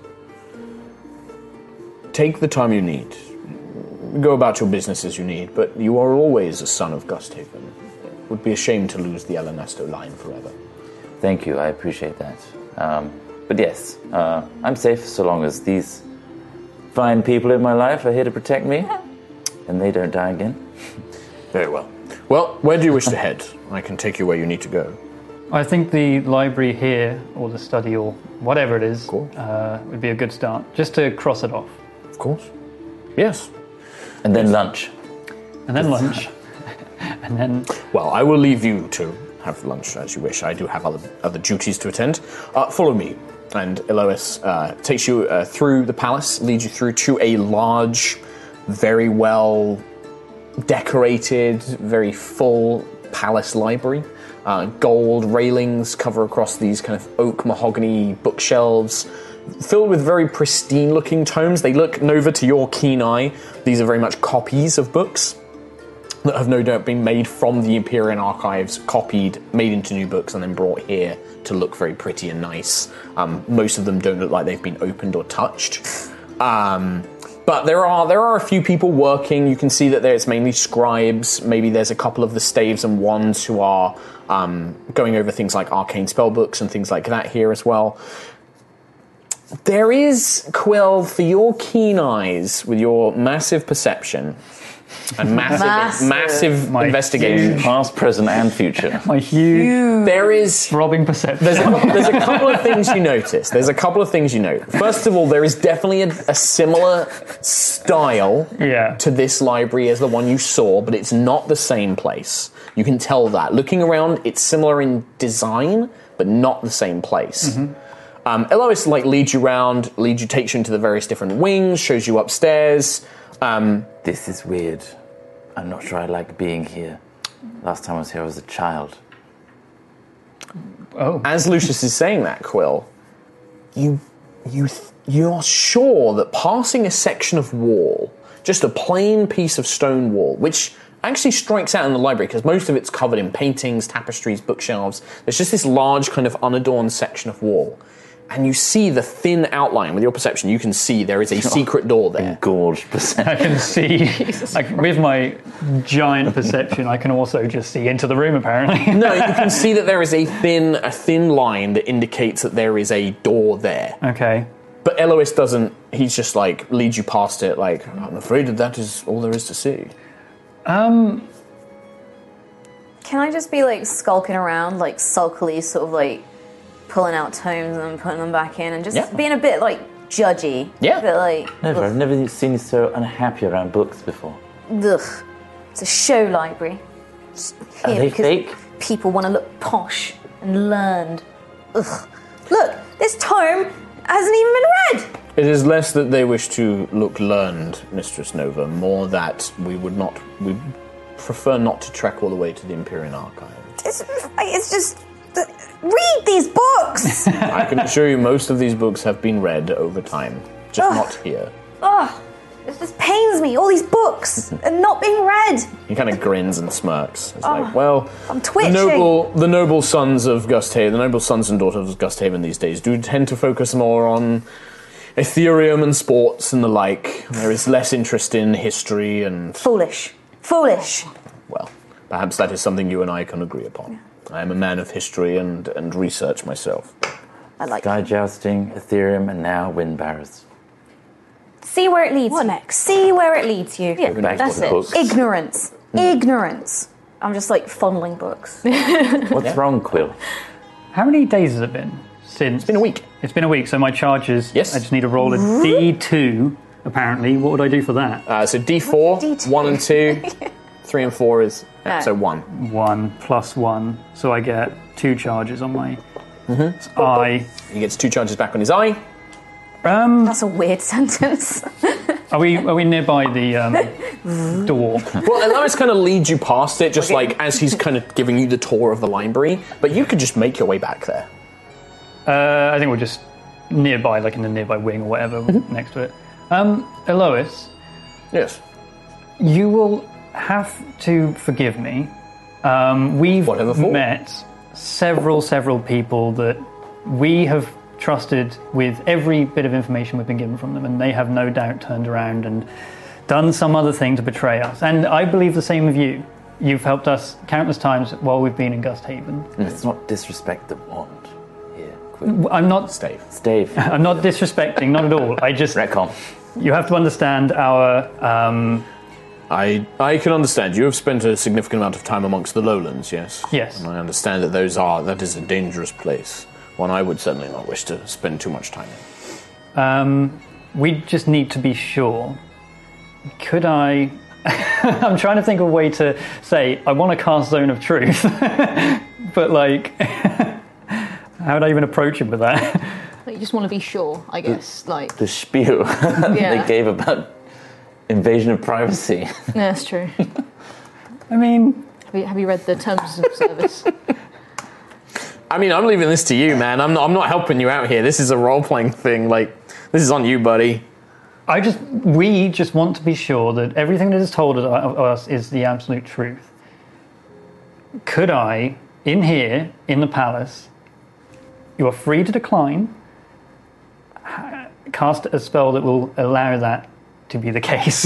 S5: Take the time you need. Go about your business as you need, but you are always a son of Gusthaven. It would be a shame to lose the El Ernesto line forever.
S9: Thank you, I appreciate that. Um, but yes, uh, I'm safe so long as these fine people in my life are here to protect me, and they don't die again.
S5: Very well. Well, where do you wish to head? I can take you where you need to go.
S10: I think the library here, or the study, or whatever it is,
S5: Cool.
S10: uh, would be a good start, just to cross it off.
S5: Of course. Yes.
S9: And then lunch.
S10: And then lunch. And then...
S5: Well, I will leave you to have lunch as you wish. I do have other other duties to attend. Uh, follow me. And Elois uh, takes you uh, through the palace, leads you through to a large, very well decorated, very full palace library. Uh, gold railings cover across these kind of oak mahogany bookshelves, filled with very pristine-looking tomes. They look, Nova, to your keen eye, these are very much copies of books that have no doubt been made from the Empyrean archives, copied, made into new books, and then brought here to look very pretty and nice. Um, most of them don't look like they've been opened or touched. Um, but there are there are a few people working. You can see that there's mainly scribes. Maybe there's a couple of the staves and wands who are um, going over things like arcane spell books and things like that here as well. There is, Quill, for your keen eyes, with your massive perception and massive,
S8: Massive.
S5: massive
S10: My
S5: investigation,
S9: Past, present, and future.
S10: My huge
S5: there is
S10: throbbing perception.
S5: there's a, there's a couple of things you notice. There's a couple of things you note. First of all, there is definitely a, a similar style
S10: Yeah.
S5: to this library as the one you saw, but it's not the same place. You can tell that. Looking around, it's similar in design, but not the same place.
S10: Mm-hmm.
S5: Um, Elois like leads you around, leads you, takes you into the various different wings, shows you upstairs. Um,
S9: This is weird. I'm not sure I like being here. Last time I was here, I was a child.
S10: Oh.
S5: As Lucius is saying that, Quill, you you you're sure that passing a section of wall, just a plain piece of stone wall, which actually strikes out in the library because most of it's covered in paintings, tapestries, bookshelves. There's just this large kind of unadorned section of wall. And you see the thin outline. With your perception, you can see there is a secret door there.
S9: Engorged perception.
S10: I can see, like, with my giant perception, I can also just see into the room, apparently.
S5: No, you can see that there is a thin, a thin line that indicates that there is a door there.
S10: Okay.
S5: But Elois doesn't, he's just like, leads you past it, like, I'm afraid that that is all there is to see.
S10: Um...
S8: Can I just be, like, skulking around, like, sulkily, sort of, like, pulling out tomes and putting them back in and just
S5: yeah.
S8: being a bit, like, judgy?
S5: Yeah.
S8: A bit, like...
S9: Never.
S8: Ugh.
S9: I've never seen you so unhappy around books before.
S8: Ugh. It's a show library. Just
S9: Are
S8: here
S9: they
S8: because
S9: fake?
S8: people want to look posh and learned. Ugh. Look, this tome hasn't even been read!
S5: It is less that they wish to look learned, Mistress Nova, more that we would not, we prefer not to trek all the way to the Empyrean Archive.
S8: It's, it's just... Read these books!
S5: I can assure you most of these books have been read over time, just
S8: Ugh.
S5: not here.
S8: Ugh. It just pains me, all these books are not being read.
S5: He kind of grins and smirks. It's
S8: Oh,
S5: like, well,
S8: I'm
S5: the
S8: twitching.
S5: noble, the noble sons of Gusthaven, the noble sons and daughters of Gusthaven these days do tend to focus more on Ethereum and sports and the like. There is less interest in history and...
S8: Foolish. Foolish.
S5: Well, perhaps that is something you and I can agree upon. I am a man of history and, and research myself.
S8: I like
S9: Sky jousting, Ethereum, and now wind barrows.
S8: See where it leads
S6: What
S8: you.
S6: next?
S8: See where it leads you.
S6: Yeah,
S9: Back
S6: that's
S9: to the
S6: it.
S9: books.
S8: Ignorance. Ignorance. I'm just like fondling books.
S9: What's wrong, Quill?
S10: How many days has it been since?
S5: It's been a week.
S10: It's been a week, so my charges,
S5: Yes.
S10: I just need to roll a D two, apparently. What would I do for that?
S5: Uh, so D four,
S8: D two?
S5: one and two, three and four is...
S8: Oh.
S5: So one.
S10: One plus one, so I get two charges on my
S5: Mm-hmm.
S10: eye.
S5: He gets two charges back on his eye.
S10: Um,
S8: That's a weird sentence.
S10: are we are we nearby the um, door?
S5: Well, Elois kind of leads you past it, just like as he's kind of giving you the tour of the library, but you could just make your way back there.
S10: Uh, I think we're just nearby, like in the nearby wing or whatever, next to it. Um, Elois,
S5: Yes.
S10: you will have to forgive me. Um, we've
S5: Whatever for.
S10: met several, several people that we have trusted with every bit of information we've been given from them, and they have no doubt turned around and done some other thing to betray us. And I believe the same of you. You've helped us countless times while we've been in Gusthaven.
S9: Let's not disrespect the wand here, Quill.
S10: I'm not.
S5: Stave.
S9: Stave.
S10: I'm not disrespecting, not at all. I just.
S9: Retcon.
S10: You have to understand our. Um,
S5: I I can understand. You have spent a significant amount of time amongst the lowlands, yes?
S10: Yes.
S5: And I understand that those are that is a dangerous place. One I would certainly not wish to spend too much time in.
S10: Um, we just need to be sure. Could I... I'm trying to think of a way to say, I want to cast Zone of Truth. But, like, how would I even approach him with that?
S6: Like, you just want to be sure, I guess. Like,
S9: The spiel
S6: Yeah.
S9: they gave about invasion of privacy.
S6: yeah, that's true.
S10: I mean...
S6: Have you, have you read the terms of service?
S5: I mean, I'm leaving this to you, man. I'm not, I'm not helping you out here. This is a role-playing thing. Like, this is on you, buddy.
S10: I just... We just want to be sure that everything that is told of us is the absolute truth. Could I, in here, in the palace, you are free to decline, ha- cast a spell that will allow that to be the case.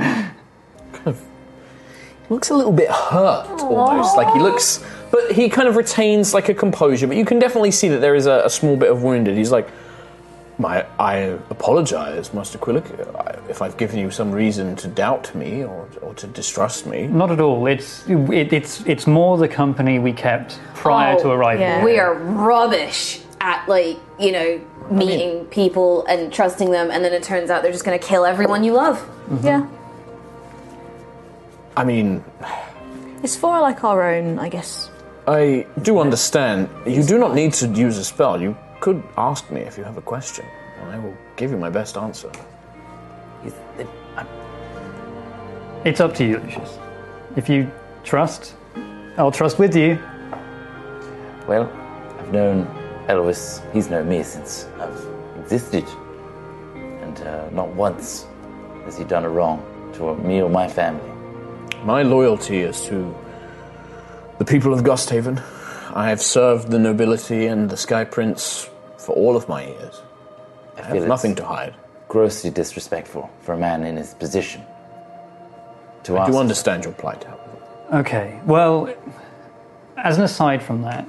S5: He looks a little bit hurt, almost. Like, he looks... But he kind of retains, like, a composure. But you can definitely see that there is a, a small bit of wounded. He's like, My, I apologise, Master Quillick, if I've given you some reason to doubt me or, or to distrust me.
S10: Not at all. It's it, it's it's more the company we kept prior
S8: Oh,
S10: to arrival.
S6: yeah.
S8: We are rubbish at, like, you know, meeting people and trusting them, and then it turns out they're just going to kill everyone you love.
S6: Yeah.
S5: I mean,
S6: It's for, like, our own, I guess.
S5: I do understand. You do not need to use a spell. You could ask me if you have a question, and I will give you my best answer.
S10: It's up to you, Lucius. If you trust, I'll trust with you.
S9: Well, I've known Elois. He's known me since I've existed. And uh, not once has he done a wrong to me or my family.
S5: My loyalty is to the people of Gusthaven. I have served the nobility and the Sky Prince for all of my years. I, I have nothing to hide.
S11: Grossly disrespectful for a man in his position. To
S5: I
S11: ask
S5: do understand your plight, however.
S10: Okay, well, as an aside from that,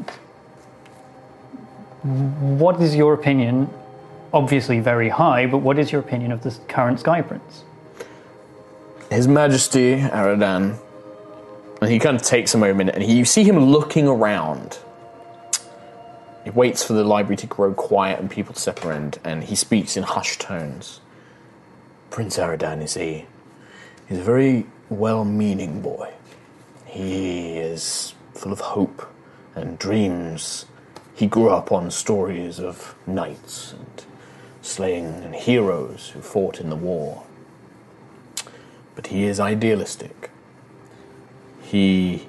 S10: what is your opinion? Obviously very high, but what is your opinion of the current Sky Prince?
S5: His Majesty Aradan, and he kind of takes a moment, and he, you see him looking around. He waits for the library to grow quiet and people to step around, and he speaks in hushed tones. Prince Aradan is a, he's a very well-meaning boy. He is full of hope and dreams. He grew up on stories of knights and slaying and heroes who fought in the war. But he is idealistic. He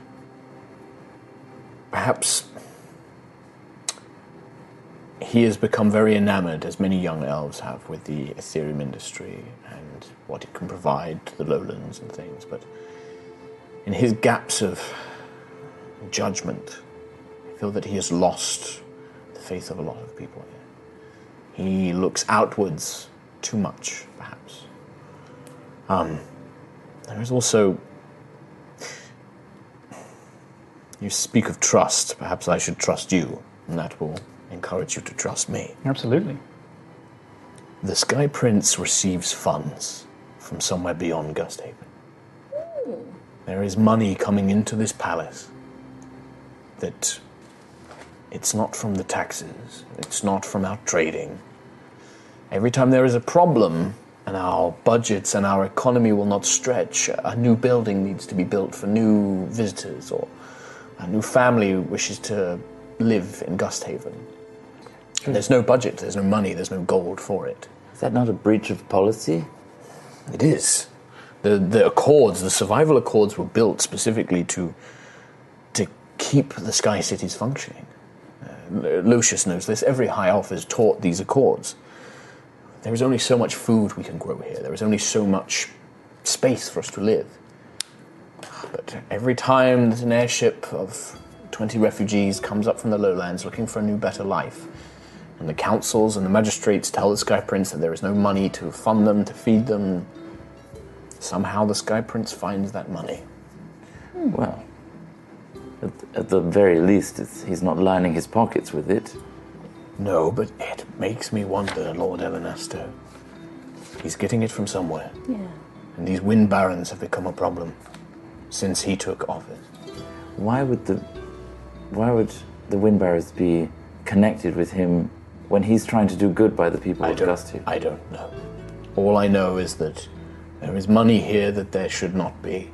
S5: perhaps he has become very enamored, as many young elves have, with the Ethereum industry and what it can provide to the lowlands and things. But in his gaps of judgment, I feel that he has lost the faith of a lot of people here. He looks outwards too much, perhaps. Um, there is also... You speak of trust. Perhaps I should trust you, and that will encourage you to trust me.
S10: Absolutely.
S5: The Sky Prince receives funds from somewhere beyond Gusthaven. There is money coming into this palace that it's not from the taxes, it's not from our trading. Every time there is a problem and our budgets and our economy will not stretch, a new building needs to be built for new visitors, or a new family wishes to live in Gusthaven. And there's no budget, there's no money, there's no gold for it.
S11: Is that not a breach of policy?
S5: It is. The the Accords, the Survival Accords were built specifically to to keep the Sky Cities functioning. Uh, Lucius knows this. Every High Elf is taught these Accords. There is only so much food we can grow here. There is only so much space for us to live. But every time that an airship of twenty refugees comes up from the lowlands looking for a new, better life, and the councils and the magistrates tell the Sky Prince that there is no money to fund them, to feed them, somehow the Sky Prince finds that money.
S11: Well, at, at the very least, it's, he's not lining his pockets with it.
S5: No, but it makes me wonder, Lord Elenaster. He's getting it from somewhere.
S6: Yeah.
S5: And these wind barons have become a problem since he took office.
S11: Why would the why would the wind barons be connected with him when he's trying to do good by the people of Gusthaven?
S5: I don't know. All I know is that there is money here that there should not be.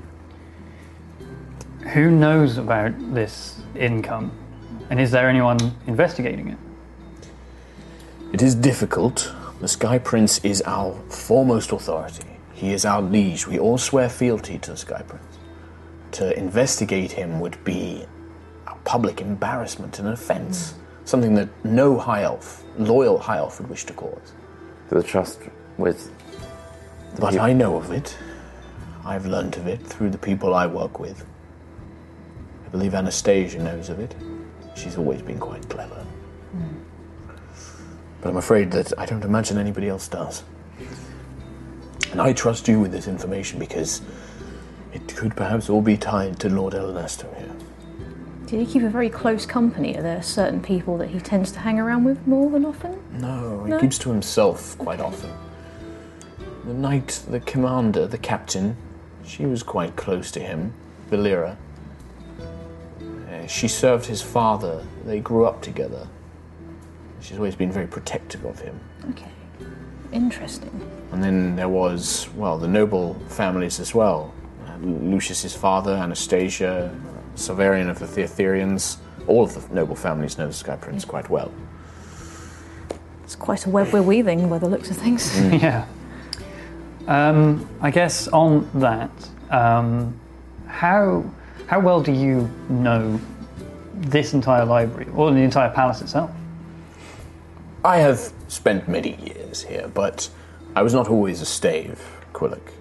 S10: Who knows about this income? And is there anyone investigating it?
S5: It is difficult. The Sky Prince is our foremost authority. He is our liege. We all swear fealty to the Sky Prince. To investigate him would be a public embarrassment and an offence. Mm. Something that no High Elf, loyal High Elf, would wish to cause.
S11: The trust with... The
S5: but
S11: people.
S5: I know of it. I've learnt of it through the people I work with. I believe Anastasia knows of it. She's always been quite clever. Mm. But I'm afraid that I don't imagine anybody else does. And I trust you with this information because it could perhaps all be tied to Lord Elenaster here.
S6: Did he keep a very close company? Are there certain people that he tends to hang around with more than often?
S5: No, he
S6: No?
S5: keeps to himself quite often. The knight, the commander, the captain, she was quite close to him, Valera. Uh, she served his father. They grew up together. She's always been very protective of him.
S6: Okay. Interesting.
S5: And then there was, well, the noble families as well. Uh, Lucius's father, Anastasia, Silverian of the Theatherians. All of the noble families know the Sky Prince quite well.
S6: It's quite a web we're weaving by the looks of things.
S5: Mm.
S10: Yeah. Um, I guess on that, um, how how well do you know this entire library, or the entire palace itself?
S5: I have spent many years here, but I was not always a stave, Quillick.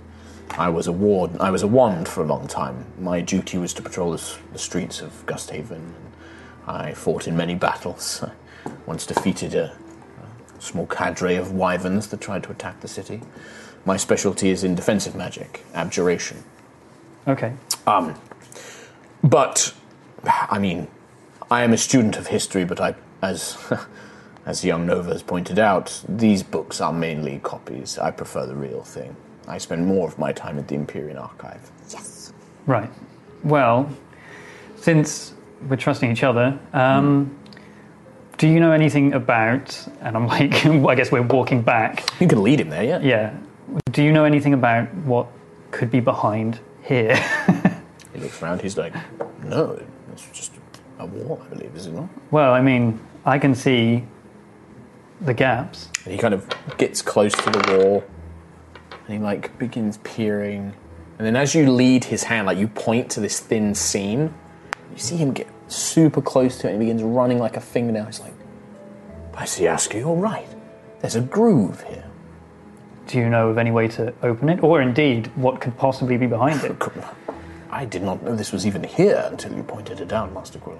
S5: I was a ward. I was a wand for a long time. My duty was to patrol the, s- the streets of Gusthaven. I fought in many battles. I once defeated a, a small cadre of wyverns that tried to attack the city. My specialty is in defensive magic, abjuration.
S10: Okay.
S5: Um, but, I mean, I am a student of history, but I, as as young Nova has pointed out, these books are mainly copies. I prefer the real thing. I spend more of my time at the Empyrean Archive.
S8: Yes.
S10: Right. Well, since we're trusting each other, um, mm. do you know anything about, and I'm like, I guess we're walking back.
S5: You can lead him there, yeah.
S10: Yeah. Do you know anything about what could be behind here?
S5: He looks around, he's like, no, it's just a wall, I believe, is it not?
S10: Well, I mean, I can see the gaps.
S5: And he kind of gets close to the wall, and he like begins peering. And then as you lead his hand, like you point to this thin seam, you see him get super close to it, and he begins running like a fingernail. He's like, Pysiasco, you're right. There's a groove here.
S10: Do you know of any way to open it? Or indeed, what could possibly be behind it?
S5: I did not know this was even here until you pointed it out, Master Quillick.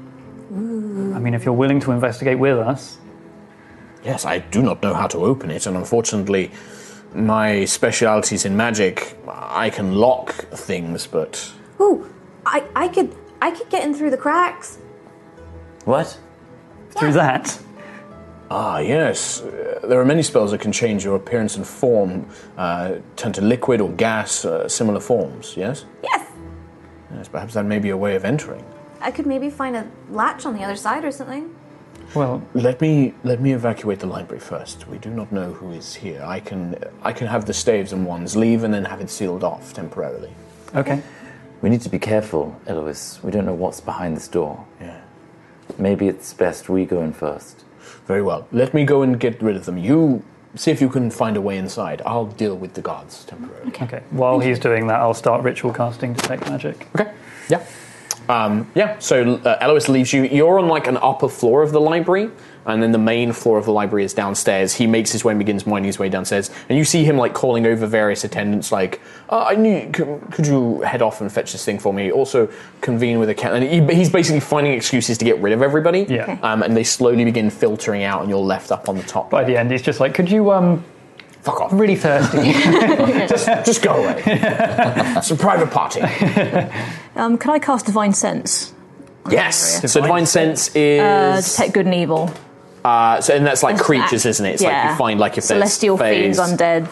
S10: I mean, if you're willing to investigate with us.
S5: Yes, I do not know how to open it, and unfortunately, my specialities in magic, I can lock things, but...
S8: Ooh, I, I could I could get in through the cracks.
S9: What?
S10: Through that?
S5: Ah, yes. Uh, there are many spells that can change your appearance and form, uh, turn to liquid or gas, uh, similar forms, yes?
S8: Yes.
S5: Yes, perhaps that may be a way of entering.
S8: I could maybe find a latch on the other side or something.
S10: Well,
S5: let me let me evacuate the library first. We do not know who is here. I can I can have the staves and wands leave and then have it sealed off temporarily.
S10: Okay.
S9: We need to be careful, Elois. We don't know what's behind this door.
S5: Yeah.
S9: Maybe it's best we go in first.
S5: Very well. Let me go and get rid of them. You see if you can find a way inside. I'll deal with the guards temporarily.
S10: Okay. Okay. While he's doing that, I'll start ritual casting Detect Magic.
S5: Okay. Yeah. Um, yeah, so uh, Elois leaves you. You're on like an upper floor of the library, and then the main floor of the library is downstairs. He makes his way and begins winding his way downstairs, and you see him like calling over various attendants, like, uh, "I need. Could, could you head off and fetch this thing for me? Also, convene with a cat." And he, he's basically finding excuses to get rid of everybody.
S10: Yeah. Okay.
S5: Um, and they slowly begin filtering out, and you're left up on the top.
S10: By the end, he's just like, "Could you um."
S5: Fuck off.
S10: I'm really thirsty.
S5: just, just go away. It's a private party.
S6: Um, can I cast Divine Sense?
S5: Yes. So Divine Sense is...
S6: Uh, detect good and evil.
S5: Uh, so and that's like
S6: That's
S5: creatures,
S6: that.
S5: isn't it? It's
S6: Yeah.
S5: like you find like if
S6: Celestial
S5: there's
S6: fiends, undead.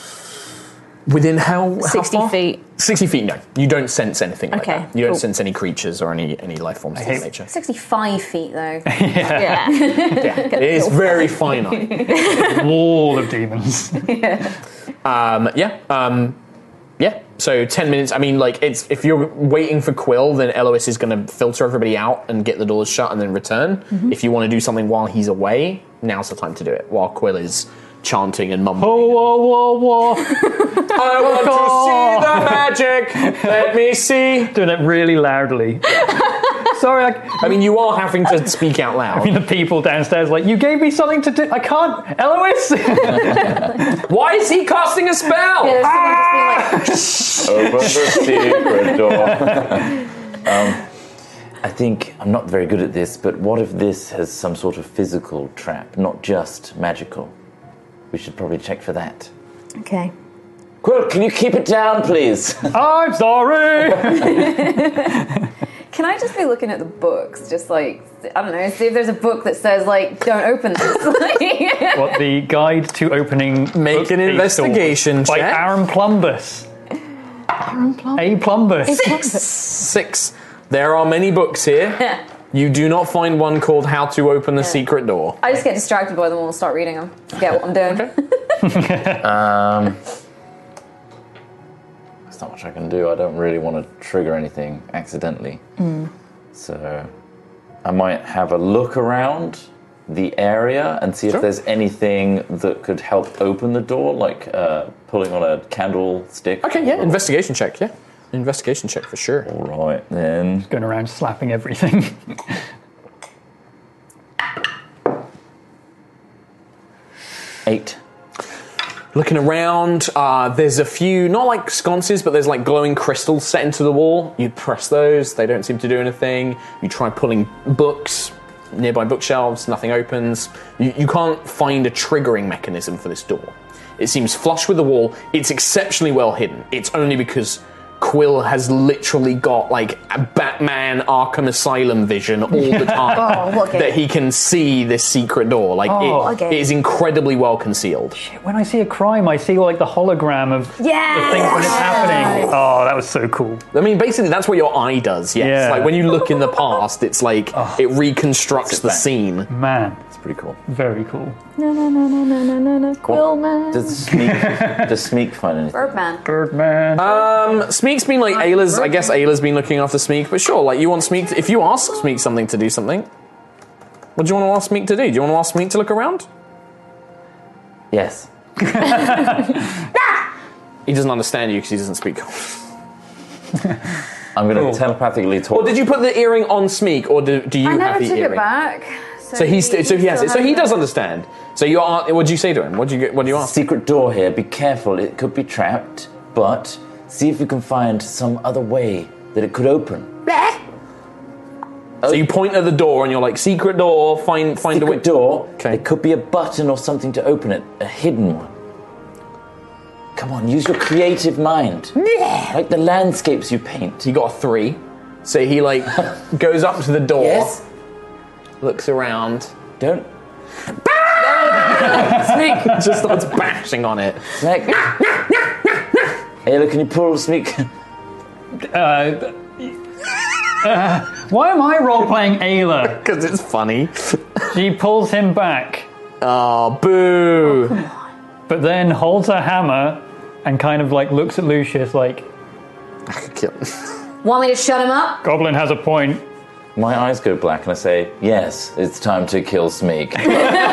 S5: Within how, how
S6: sixty
S5: far?
S6: feet.
S5: Sixty feet. No, you don't sense anything like
S6: Okay,
S5: that. You don't
S6: cool.
S5: sense any creatures or any any life forms of that nature.
S8: sixty-five feet, though.
S6: Yeah.
S5: Yeah, it is very finite.
S10: Wall of demons.
S8: Yeah.
S5: Um, yeah. Um, yeah. So ten minutes. I mean, like it's if you're waiting for Quill, then Elois is going to filter everybody out and get the doors shut and then return.
S6: Mm-hmm.
S5: If you want to do something while he's away, now's the time to do it. While Quill is chanting and mumbling.
S10: Whoa, whoa, whoa, whoa.
S5: I want to see the magic. Let me see.
S10: Doing it really loudly. Sorry, I,
S5: I mean, you are having to speak out loud.
S10: I mean, the people downstairs like, you gave me something to do. I can't. Elois!
S5: Why is he casting a spell?
S8: Yeah, there's someone
S9: Open the secret door. um, I think I'm not very good at this, but what if this has some sort of physical trap, not just magical? We should probably check for that.
S6: Okay.
S9: Quill, can you keep it down, please?
S10: I'm sorry!
S8: Can I just be looking at the books? Just like, I don't know, see if there's a book that says, like, don't open this.
S10: What, the guide to opening...
S5: Make an investigation
S10: by
S5: check.
S10: Aaron Plumbus.
S6: Aaron Plumbus.
S10: A Plumbus.
S5: Six. Six. There are many books here. You do not find one called How to Open the
S8: Yeah.
S5: Secret Door.
S8: I just get distracted by them and start reading them. Forget what I'm doing.
S9: um, there's not much I can do. I don't really want to trigger anything accidentally.
S6: Mm.
S9: So I might have a look around the area and see
S5: Sure.
S9: if there's anything that could help open the door, like uh, pulling on a candlestick.
S5: Okay, yeah, investigation check, yeah. Investigation check for sure.
S9: All right, then.
S10: Going around slapping everything.
S9: Eight.
S5: Looking around, uh, there's a few, not like sconces, but there's like glowing crystals set into the wall. You press those, they don't seem to do anything. You try pulling books, nearby bookshelves, nothing opens. You, you can't find a triggering mechanism for this door. It seems flush with the wall. It's exceptionally well hidden. It's only because Quill has literally got like a Batman Arkham Asylum vision all the time
S6: Oh, what game?
S5: that he can see this secret door. Like
S10: Oh.
S5: it,
S6: Okay.
S5: it is incredibly well concealed.
S10: When I see a crime, I see like the hologram of
S6: Yes!
S10: the thing when it's happening. Oh, that was so cool.
S5: I mean, basically, that's what your eye does, yes.
S10: Yeah.
S5: Like, when you look in the past, it's like, it reconstructs the
S9: back.
S5: scene.
S10: Man,
S9: It's pretty cool.
S10: very cool.
S6: No, no, no, no, no, no, no, no. Quill man.
S9: Does Smeek, does Smeek find anything?
S8: Birdman.
S10: Birdman.
S5: Um, Smeek's been like, Ayla's, I guess Ayla's been looking after Smeek, but sure, like, you want Smeek, to, if you ask Smeek something to do something, what do you want to ask Smeek to do? Do you want to ask Smeek to look around?
S9: Yes.
S5: He doesn't understand you because he doesn't speak.
S9: I'm going to
S10: Cool.
S9: telepathically talk.
S5: Well, did you put the earring on Smeek, or do, do you
S8: I
S5: have
S8: never
S5: the
S8: took
S5: earring?
S8: it back. So,
S5: So he's so he has
S8: still
S5: it. So he
S8: has
S5: does understand. So you are. What do you say to him? What do you get? What do you ask?
S9: Secret door here. Be careful. It could be trapped, but see if you can find some other way that it could open.
S5: So you point at the door and you're like, secret door. Find find a way.
S9: Secret door.
S5: Okay.
S9: It could be a button or something to open it. A hidden one. Come on, use your creative mind. Like the landscapes you paint.
S5: He got a three. So he like goes up to the door.
S9: Yes.
S5: Looks around.
S9: Don't.
S5: Smeek just starts bashing on it.
S9: Like. Hey, look, can you pull Smeek?
S10: Uh, uh, why am I role-playing Ayla?
S5: Because it's funny.
S10: She pulls him back,
S5: Oh, boo.
S10: but then holds her hammer and kind of like looks at Lucius like,
S5: I could kill him.
S8: Want me to shut him up?
S10: Goblin has a point.
S9: My eyes go black and I say, yes, it's time to kill Smeek.
S8: I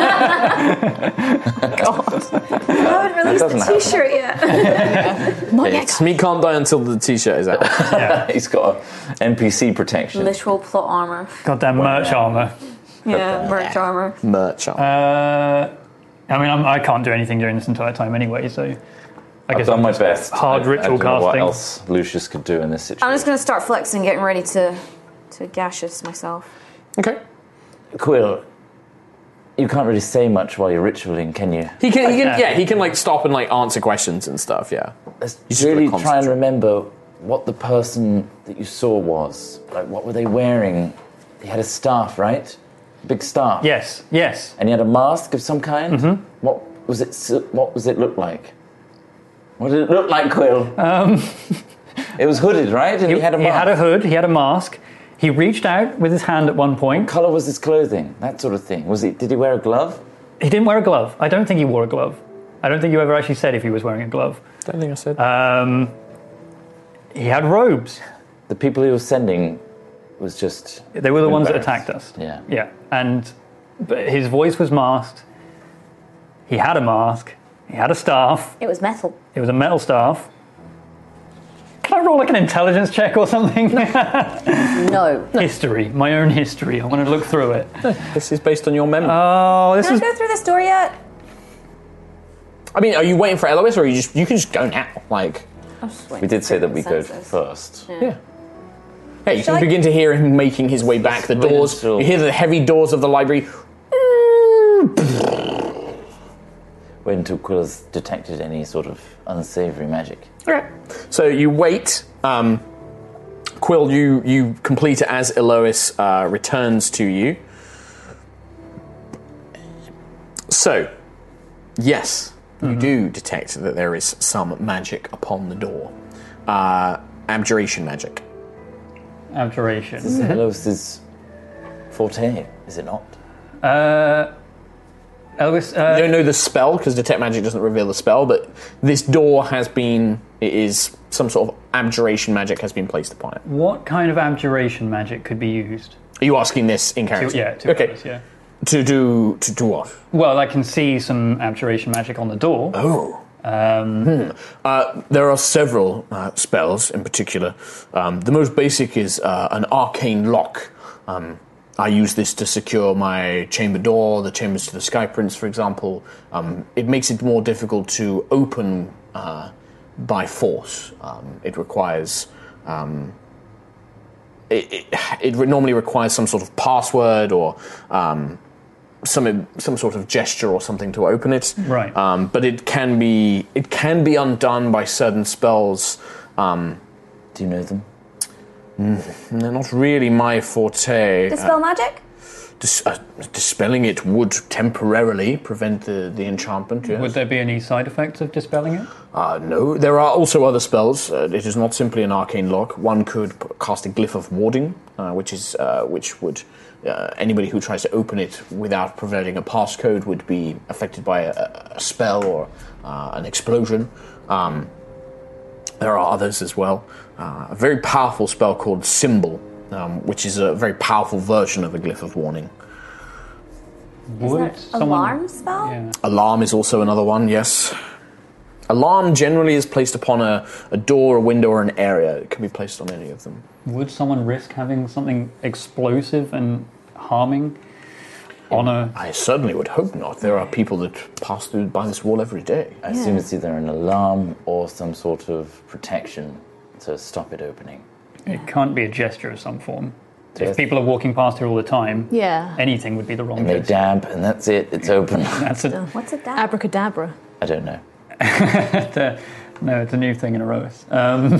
S8: haven't released
S9: doesn't
S8: the
S9: happen.
S8: t-shirt yet. Not yet.
S5: Smeek can't die until the t-shirt is out.
S9: He's got N P C protection.
S8: Literal plot armor.
S10: Goddamn merch armor.
S8: Yeah, merch armor.
S5: Merch on.
S10: Uh, I mean, I'm, I can't do anything during this entire time anyway, so I
S9: I've
S10: guess
S9: done
S10: I'm
S9: my
S10: just
S9: best.
S10: Hard
S9: I, I
S10: ritual
S9: don't know what
S10: casting.
S9: else Lucius could do in this situation.
S8: I'm just going to start flexing, getting ready to, to gaseous myself.
S5: Okay.
S9: Quill, you can't really say much while you're ritualing, can you?
S5: He can, he can,
S10: can.
S5: yeah, he can like stop and like answer questions and stuff. Yeah.
S9: Let's
S5: You just gotta
S9: really try and
S5: concentrate.
S9: remember what the person that you saw was. Like, what were they wearing? He had a staff, right? Big staff.
S10: Yes, yes.
S9: And he had a mask of some kind. Mm-hmm. What was it? What was it look like? What did it look like, Quill?
S10: Um,
S9: It was hooded, right? And he, had a
S10: he
S9: mask.
S10: had a hood, he had a mask. He reached out with his hand at one point.
S9: What colour was his clothing? That sort of thing. Was he? Did he wear a glove?
S10: He didn't wear a glove. I don't think he wore a glove. I don't think you ever actually said if he was wearing a glove.
S5: Don't think I said.
S10: Um, he had robes.
S9: The people he was sending was just.
S10: They were the ones that
S9: embarrassed.
S10: attacked us.
S9: Yeah.
S10: Yeah. And but his voice was masked. He had a mask. He had a staff.
S8: It was metal.
S10: It was a metal staff. Can I roll like an intelligence check or something?
S8: No.
S10: History. My own history. I want to look through it.
S5: This is based on your memory.
S10: Oh, this
S8: Can
S10: is.
S8: I go through this door yet?
S5: I mean, are you waiting for Elois, or are you just you can just go now? Like,
S8: I'm just
S9: We
S8: waiting
S9: did
S8: for
S9: say that we go
S8: consensus.
S9: first.
S5: yeah. Yeah, you
S8: Shall
S5: can
S8: I-
S5: begin to hear him making his way back. The
S9: Wait
S5: doors.
S9: until-
S5: You hear the heavy doors of the library.
S9: Wait until Quill has detected any sort of unsavory magic.
S5: Okay. So you wait. Um, Quill, you you complete it as Elois uh, returns to you. So, yes, you do detect that there is some magic upon the door. Uh, abjuration magic.
S10: Abjuration.
S9: This is Elois's forte, is it not?
S10: Uh, Elvis.
S5: You
S10: Uh,
S5: don't know the spell because detect magic doesn't reveal the spell, but this door has been. It is some sort of abjuration magic has been placed upon it.
S10: what kind of abjuration magic could be used?
S5: Are you asking this in
S10: To,
S5: character?
S10: yeah. To
S5: okay.
S10: Elvis, yeah.
S5: To do to do what?
S10: Well, I can see some abjuration magic on the door.
S5: Oh.
S10: Um,
S5: Uh, there are several uh, spells in particular. Um, the most basic is uh, an arcane lock. Um, I use this to secure my chamber door, the chambers to the Sky Prince, for example. Um, it makes it more difficult to open uh, by force. Um, it requires... Um, it, it, it normally requires some sort of password or um, some some sort of gesture or something to open it.
S10: Right.
S5: Um, but it can be it can be undone by certain spells. Um,
S11: Do you know them?
S5: Mm, they're not really my forte.
S8: Dispel
S5: Uh,
S8: magic?
S5: dis- uh, dispelling it would temporarily prevent the, the enchantment, yes.
S10: Would there be any side effects of dispelling it?
S5: Uh, no, there are also other spells. Uh, it is not simply an arcane lock. One could p- cast a glyph of warding, uh, which is uh, which would uh, anybody who tries to open it without providing a passcode would be affected by a, a spell or uh, an explosion. Um, there are others as well. Uh, a very powerful spell called Symbol, um, which is a very powerful version of a glyph of warning.
S10: Would
S8: Alarm spell?
S10: Yeah.
S5: Alarm is also another one, yes. Alarm generally is placed upon a, a door, a window, or an area. It can be placed on any of them.
S10: Would someone risk having something explosive and harming on a...
S5: I certainly would hope not. There are people that pass through by this wall every day.
S11: I assume it's either an alarm or some sort of protection to stop it opening.
S10: It can't be a gesture of some form.
S11: Yes.
S10: If people are walking past here all the time,
S6: Yeah.
S10: anything would be the wrong
S11: And they
S10: gesture.
S11: dab, and that's it. It's open.
S10: That's a,
S8: What's a dab?
S6: Abracadabra.
S11: I don't know.
S10: no, it's a new thing in Erois. Um,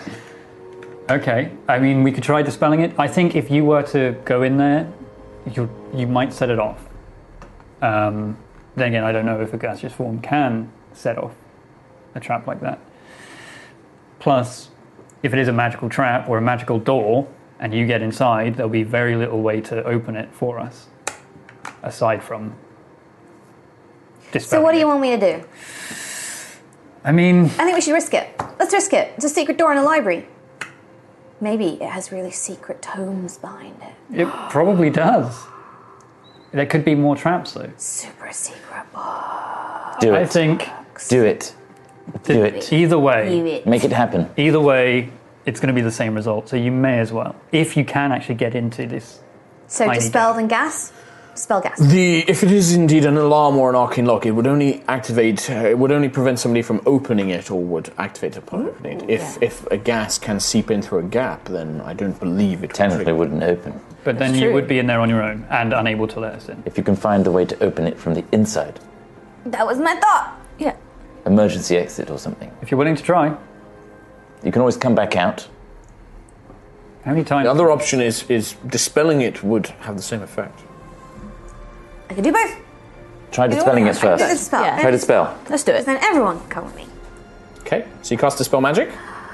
S10: okay, I mean, we could try dispelling it. I think if you were to go in there, you you might set it off. Um, then again, I don't know if a gaseous form can set off a trap like that. Plus, if it is a magical trap or a magical door, and you get inside, there'll be very little way to open it for us, aside from dispelling
S8: So what do
S10: it.
S8: you want me to do?
S10: I mean,
S8: I think we should risk it. Let's risk it. It's a secret door in a library. Maybe it has really secret tomes behind it.
S10: it probably does. There could be more traps, though.
S8: Super secret book.
S11: Do it.
S10: I think
S11: Do it. Do it.
S10: either way,
S8: Do it.
S11: Make it happen.
S10: either way, it's going to be the same result. So you may as well, if you can actually get into this.
S8: So
S10: tiny
S8: dispel
S10: gate.
S8: then gas? Dispel gas.
S5: The if it is indeed an alarm or an arcane lock, it would only activate. Uh, it would only prevent somebody from opening it, or would activate it upon opening it. If if a gas can seep in through a gap, then I don't believe it.
S11: Technically
S5: would
S11: wouldn't open.
S10: But then
S6: That's
S10: you
S6: true.
S10: would be in there on your own and unable to let us in.
S11: If you can find a way to open it from the inside.
S8: That was my thought.
S6: Yeah.
S11: Emergency exit or something.
S10: If you're willing to try,
S11: You can always come back out.
S10: how many times?
S5: The other option is is dispelling it would have the same effect.
S8: I can do both.
S11: Try dispelling it
S8: I can do the
S11: first.
S8: spell.
S6: Yeah.
S11: Try dispel.
S6: Let's do it.
S8: Then everyone can come with me.
S5: Okay, so you cast Dispel Magic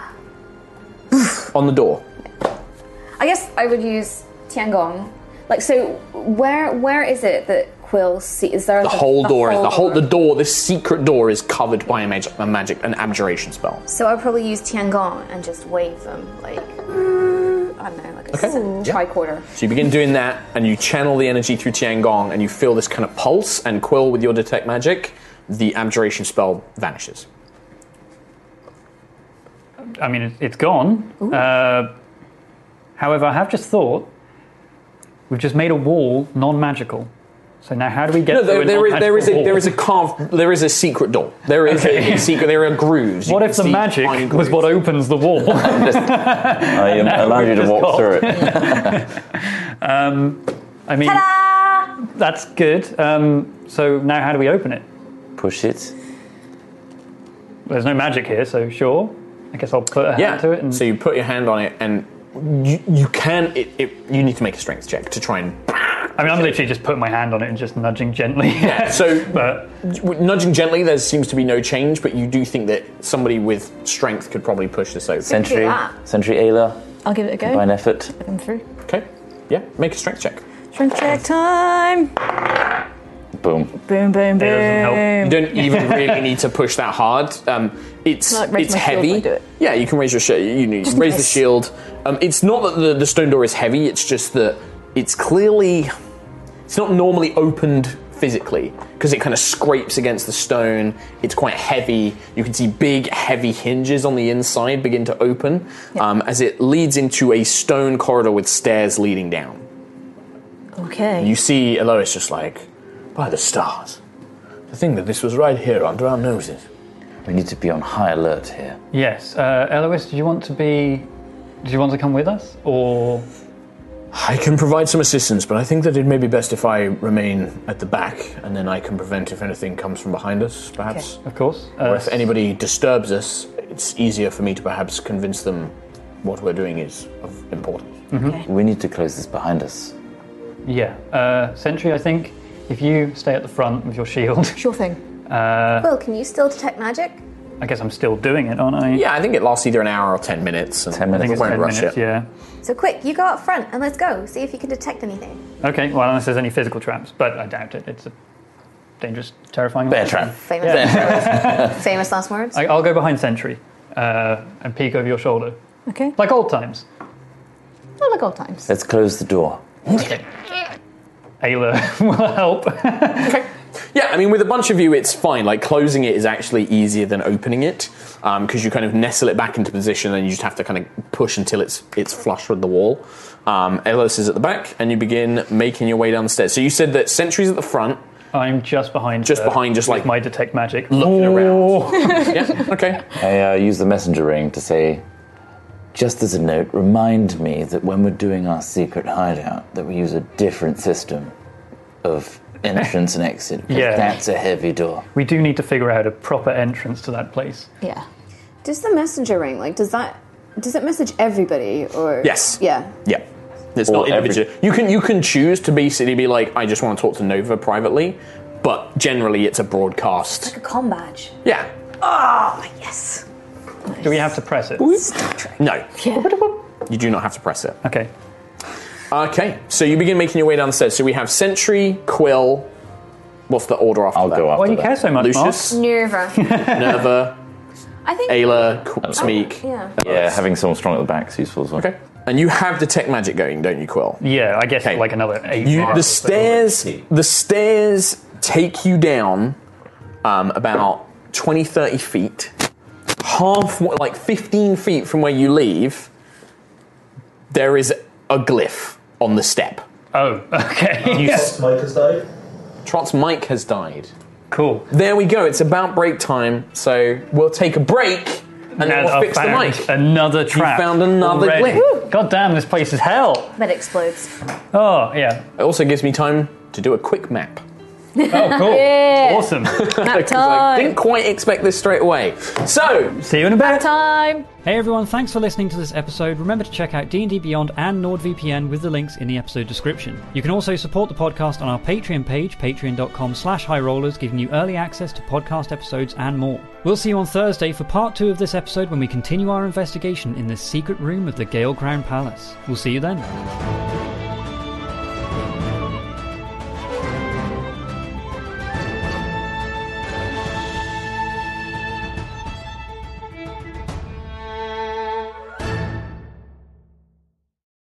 S5: on the door.
S7: I guess I would use Tiangong. Like, so where where is it that Quill see? Is there
S5: The
S7: like a-
S5: whole door is the whole
S7: door?
S5: the door. This secret door is covered by a magic, a magic, an abjuration spell.
S8: So I'd probably use Tiangong and just wave them like, I don't know, like a
S5: Okay.
S8: s-
S5: Yeah.
S7: tricorder.
S5: So you begin doing that, and you channel the energy through Tiangong, and you feel this kind of pulse. And Quill, with your detect magic, the abjuration spell vanishes.
S10: I mean, it, it's gone. Uh, however, I have just thought we've just made a wall non-magical. So now, how do we get
S5: No,
S10: through
S5: there,
S10: a
S5: there is there is a
S10: non-magical
S5: there is a
S10: wall?
S5: carved there is a secret door. There is
S10: Okay.
S5: a, a secret. There are grooves. You
S10: What
S5: can
S10: if the
S5: see
S10: magic
S5: tiny
S10: was
S5: grooves.
S10: what opens the wall?
S11: I um,
S10: Now
S11: allow you
S10: we've
S11: to
S10: just
S11: walk
S10: got-
S11: through it.
S10: um, I mean,
S8: Ta-da!
S10: that's good. Um, so now, how do we open it?
S11: Push it.
S10: There's no magic here, so sure. I guess I'll put a hand
S5: Yeah.
S10: to it. And
S5: So you put your hand on it, and you, you can. It, it, you need to make a strength check to try and.
S10: I mean, I'm literally just putting my hand on it and just nudging gently.
S5: Yeah. So
S10: but
S5: nudging gently, there seems to be no change, but you do think that somebody with strength could probably push this open.
S11: Sentry.
S8: that.
S11: Sentry Ayla.
S6: I'll give it a go.
S11: Combine effort.
S6: Put them through.
S5: Okay. Yeah. Make a strength check.
S6: Strength check time.
S11: Boom.
S6: Boom, boom, boom.
S10: doesn't help.
S5: You don't even really need to push that hard. Um, it's
S6: Like raise
S5: it's
S6: my shield
S5: heavy.
S6: when I do it.
S5: Yeah, you can raise your shield. You need
S6: Just
S5: raise the
S6: nice.
S5: shield. Um, it's not that the, the stone door is heavy. It's just that it's clearly it's not normally opened physically because it kind of scrapes against the stone. It's quite heavy. You can see big, heavy hinges on the inside begin to open um, as it leads into a stone corridor with stairs leading down.
S6: Okay.
S5: You see Elois just like, by the stars. To think that this was right here under our noses.
S11: We need to be on high alert here.
S10: Yes. Uh, Elois, do you want to be... Do you want to come with us? Or...
S5: I can provide some assistance, but I think that it may be best if I remain at the back, and then I can prevent if anything comes from behind us, perhaps.
S10: Okay. Of course. Uh,
S5: or if anybody disturbs us, it's easier for me to perhaps convince them what we're doing is of importance.
S10: Mm-hmm.
S6: Okay.
S11: We need to close this behind us.
S10: Yeah. Uh, Sentry, I think, if you stay at the front with your shield...
S6: Sure thing.
S10: Uh,
S8: Will, can you still detect magic?
S10: I guess I'm still doing it, aren't I?
S5: Yeah, I think it lasts either an hour or ten minutes. And
S11: ten
S10: I
S11: minutes.
S10: think it's
S5: won't
S10: ten
S5: rush
S10: minutes,
S5: it.
S10: yeah.
S8: So quick, you go up front and let's go. See if you can detect anything.
S10: Okay, well, unless there's any physical traps, but I doubt it. It's a dangerous, terrifying...
S11: Bear trap.
S8: Famous last words. Famous last words.
S10: I, I'll go behind Sentry uh, and peek over your shoulder.
S6: Okay.
S10: Like old times.
S6: Not like old times.
S11: Let's close the door.
S10: Okay. Ayla will help.
S5: Okay. Yeah, I mean, with a bunch of you, it's fine. Like, closing it is actually easier than opening it, because um, you kind of nestle it back into position, and you just have to kind of push until it's it's flush with the wall. Um, Elos is at the back, and you begin making your way down the stairs. So you said that Sentry's at the front.
S10: I'm just behind
S5: Just
S10: her
S5: behind, just
S10: with
S5: like-
S10: my detect magic.
S5: Looking around. Yeah, okay.
S11: I uh, use the messenger ring to say, just as a note, remind me that when we're doing our secret hideout, that we use a different system of entrance and exit. 'Cause
S10: Yeah.
S11: that's a heavy door.
S10: We do need to figure out a proper entrance to that place.
S6: Yeah.
S7: Does the messenger ring, like, does that, does it message everybody, or...
S5: Yes.
S7: Yeah.
S5: Yeah. It's
S11: Or
S5: not individual. You can you can choose to basically be like, I just want to talk to Nova privately, but generally it's a broadcast.
S8: Like a comm badge.
S5: Yeah.
S8: Ah, yes.
S10: Do we have to press it?
S5: No.
S6: Yeah.
S5: You do not have to press it.
S10: Okay.
S5: Okay, so you begin making your way down the stairs. So we have Sentry, Quill. What's the order after
S11: I'll
S5: that?
S11: go after
S10: Why do you
S11: that.
S10: care so much,
S5: Lucius,
S8: Nerva.
S5: Nerva,
S8: I think.
S5: Ayla, Qu- Smeek.
S8: Yeah.
S11: Yeah, having someone strong at the back is useful as well.
S5: Okay. And you have detect magic going, don't you, Quill?
S10: Mark? Yeah, I guess
S5: Okay.
S10: like another eight.
S5: You,
S10: bars.
S5: the stairs, the stairs take you down um, about twenty, thirty feet. Half, like fifteen feet from where you leave, there is a glyph on the step.
S10: Oh, okay.
S5: You
S10: Yes.
S12: Mike has died.
S5: Trot's mic has died.
S10: Cool.
S5: There we go. It's about break time, so we'll take a break and then
S10: And
S5: we'll
S10: I
S5: fix the
S10: found
S5: mic.
S10: Another trap.
S5: found another
S10: already.
S5: glitch.
S10: God damn, this place is hell.
S8: That explodes.
S10: Oh, yeah.
S5: It also gives me time to do a quick map.
S10: Oh, cool.
S6: Yeah.
S10: Awesome.
S5: Because I
S6: time.
S5: didn't quite expect this straight away. So,
S10: See you in a bit.
S6: Time.
S4: Hey everyone, thanks for listening to this episode. Remember to check out D and D Beyond and NordVPN with the links in the episode description. You can also support the podcast on our Patreon page, patreon.com slash highrollers, giving you early access to podcast episodes and more. We'll see you on Thursday for part two of this episode when we continue our investigation in the secret room of the Gale Crown Palace. We'll see you then.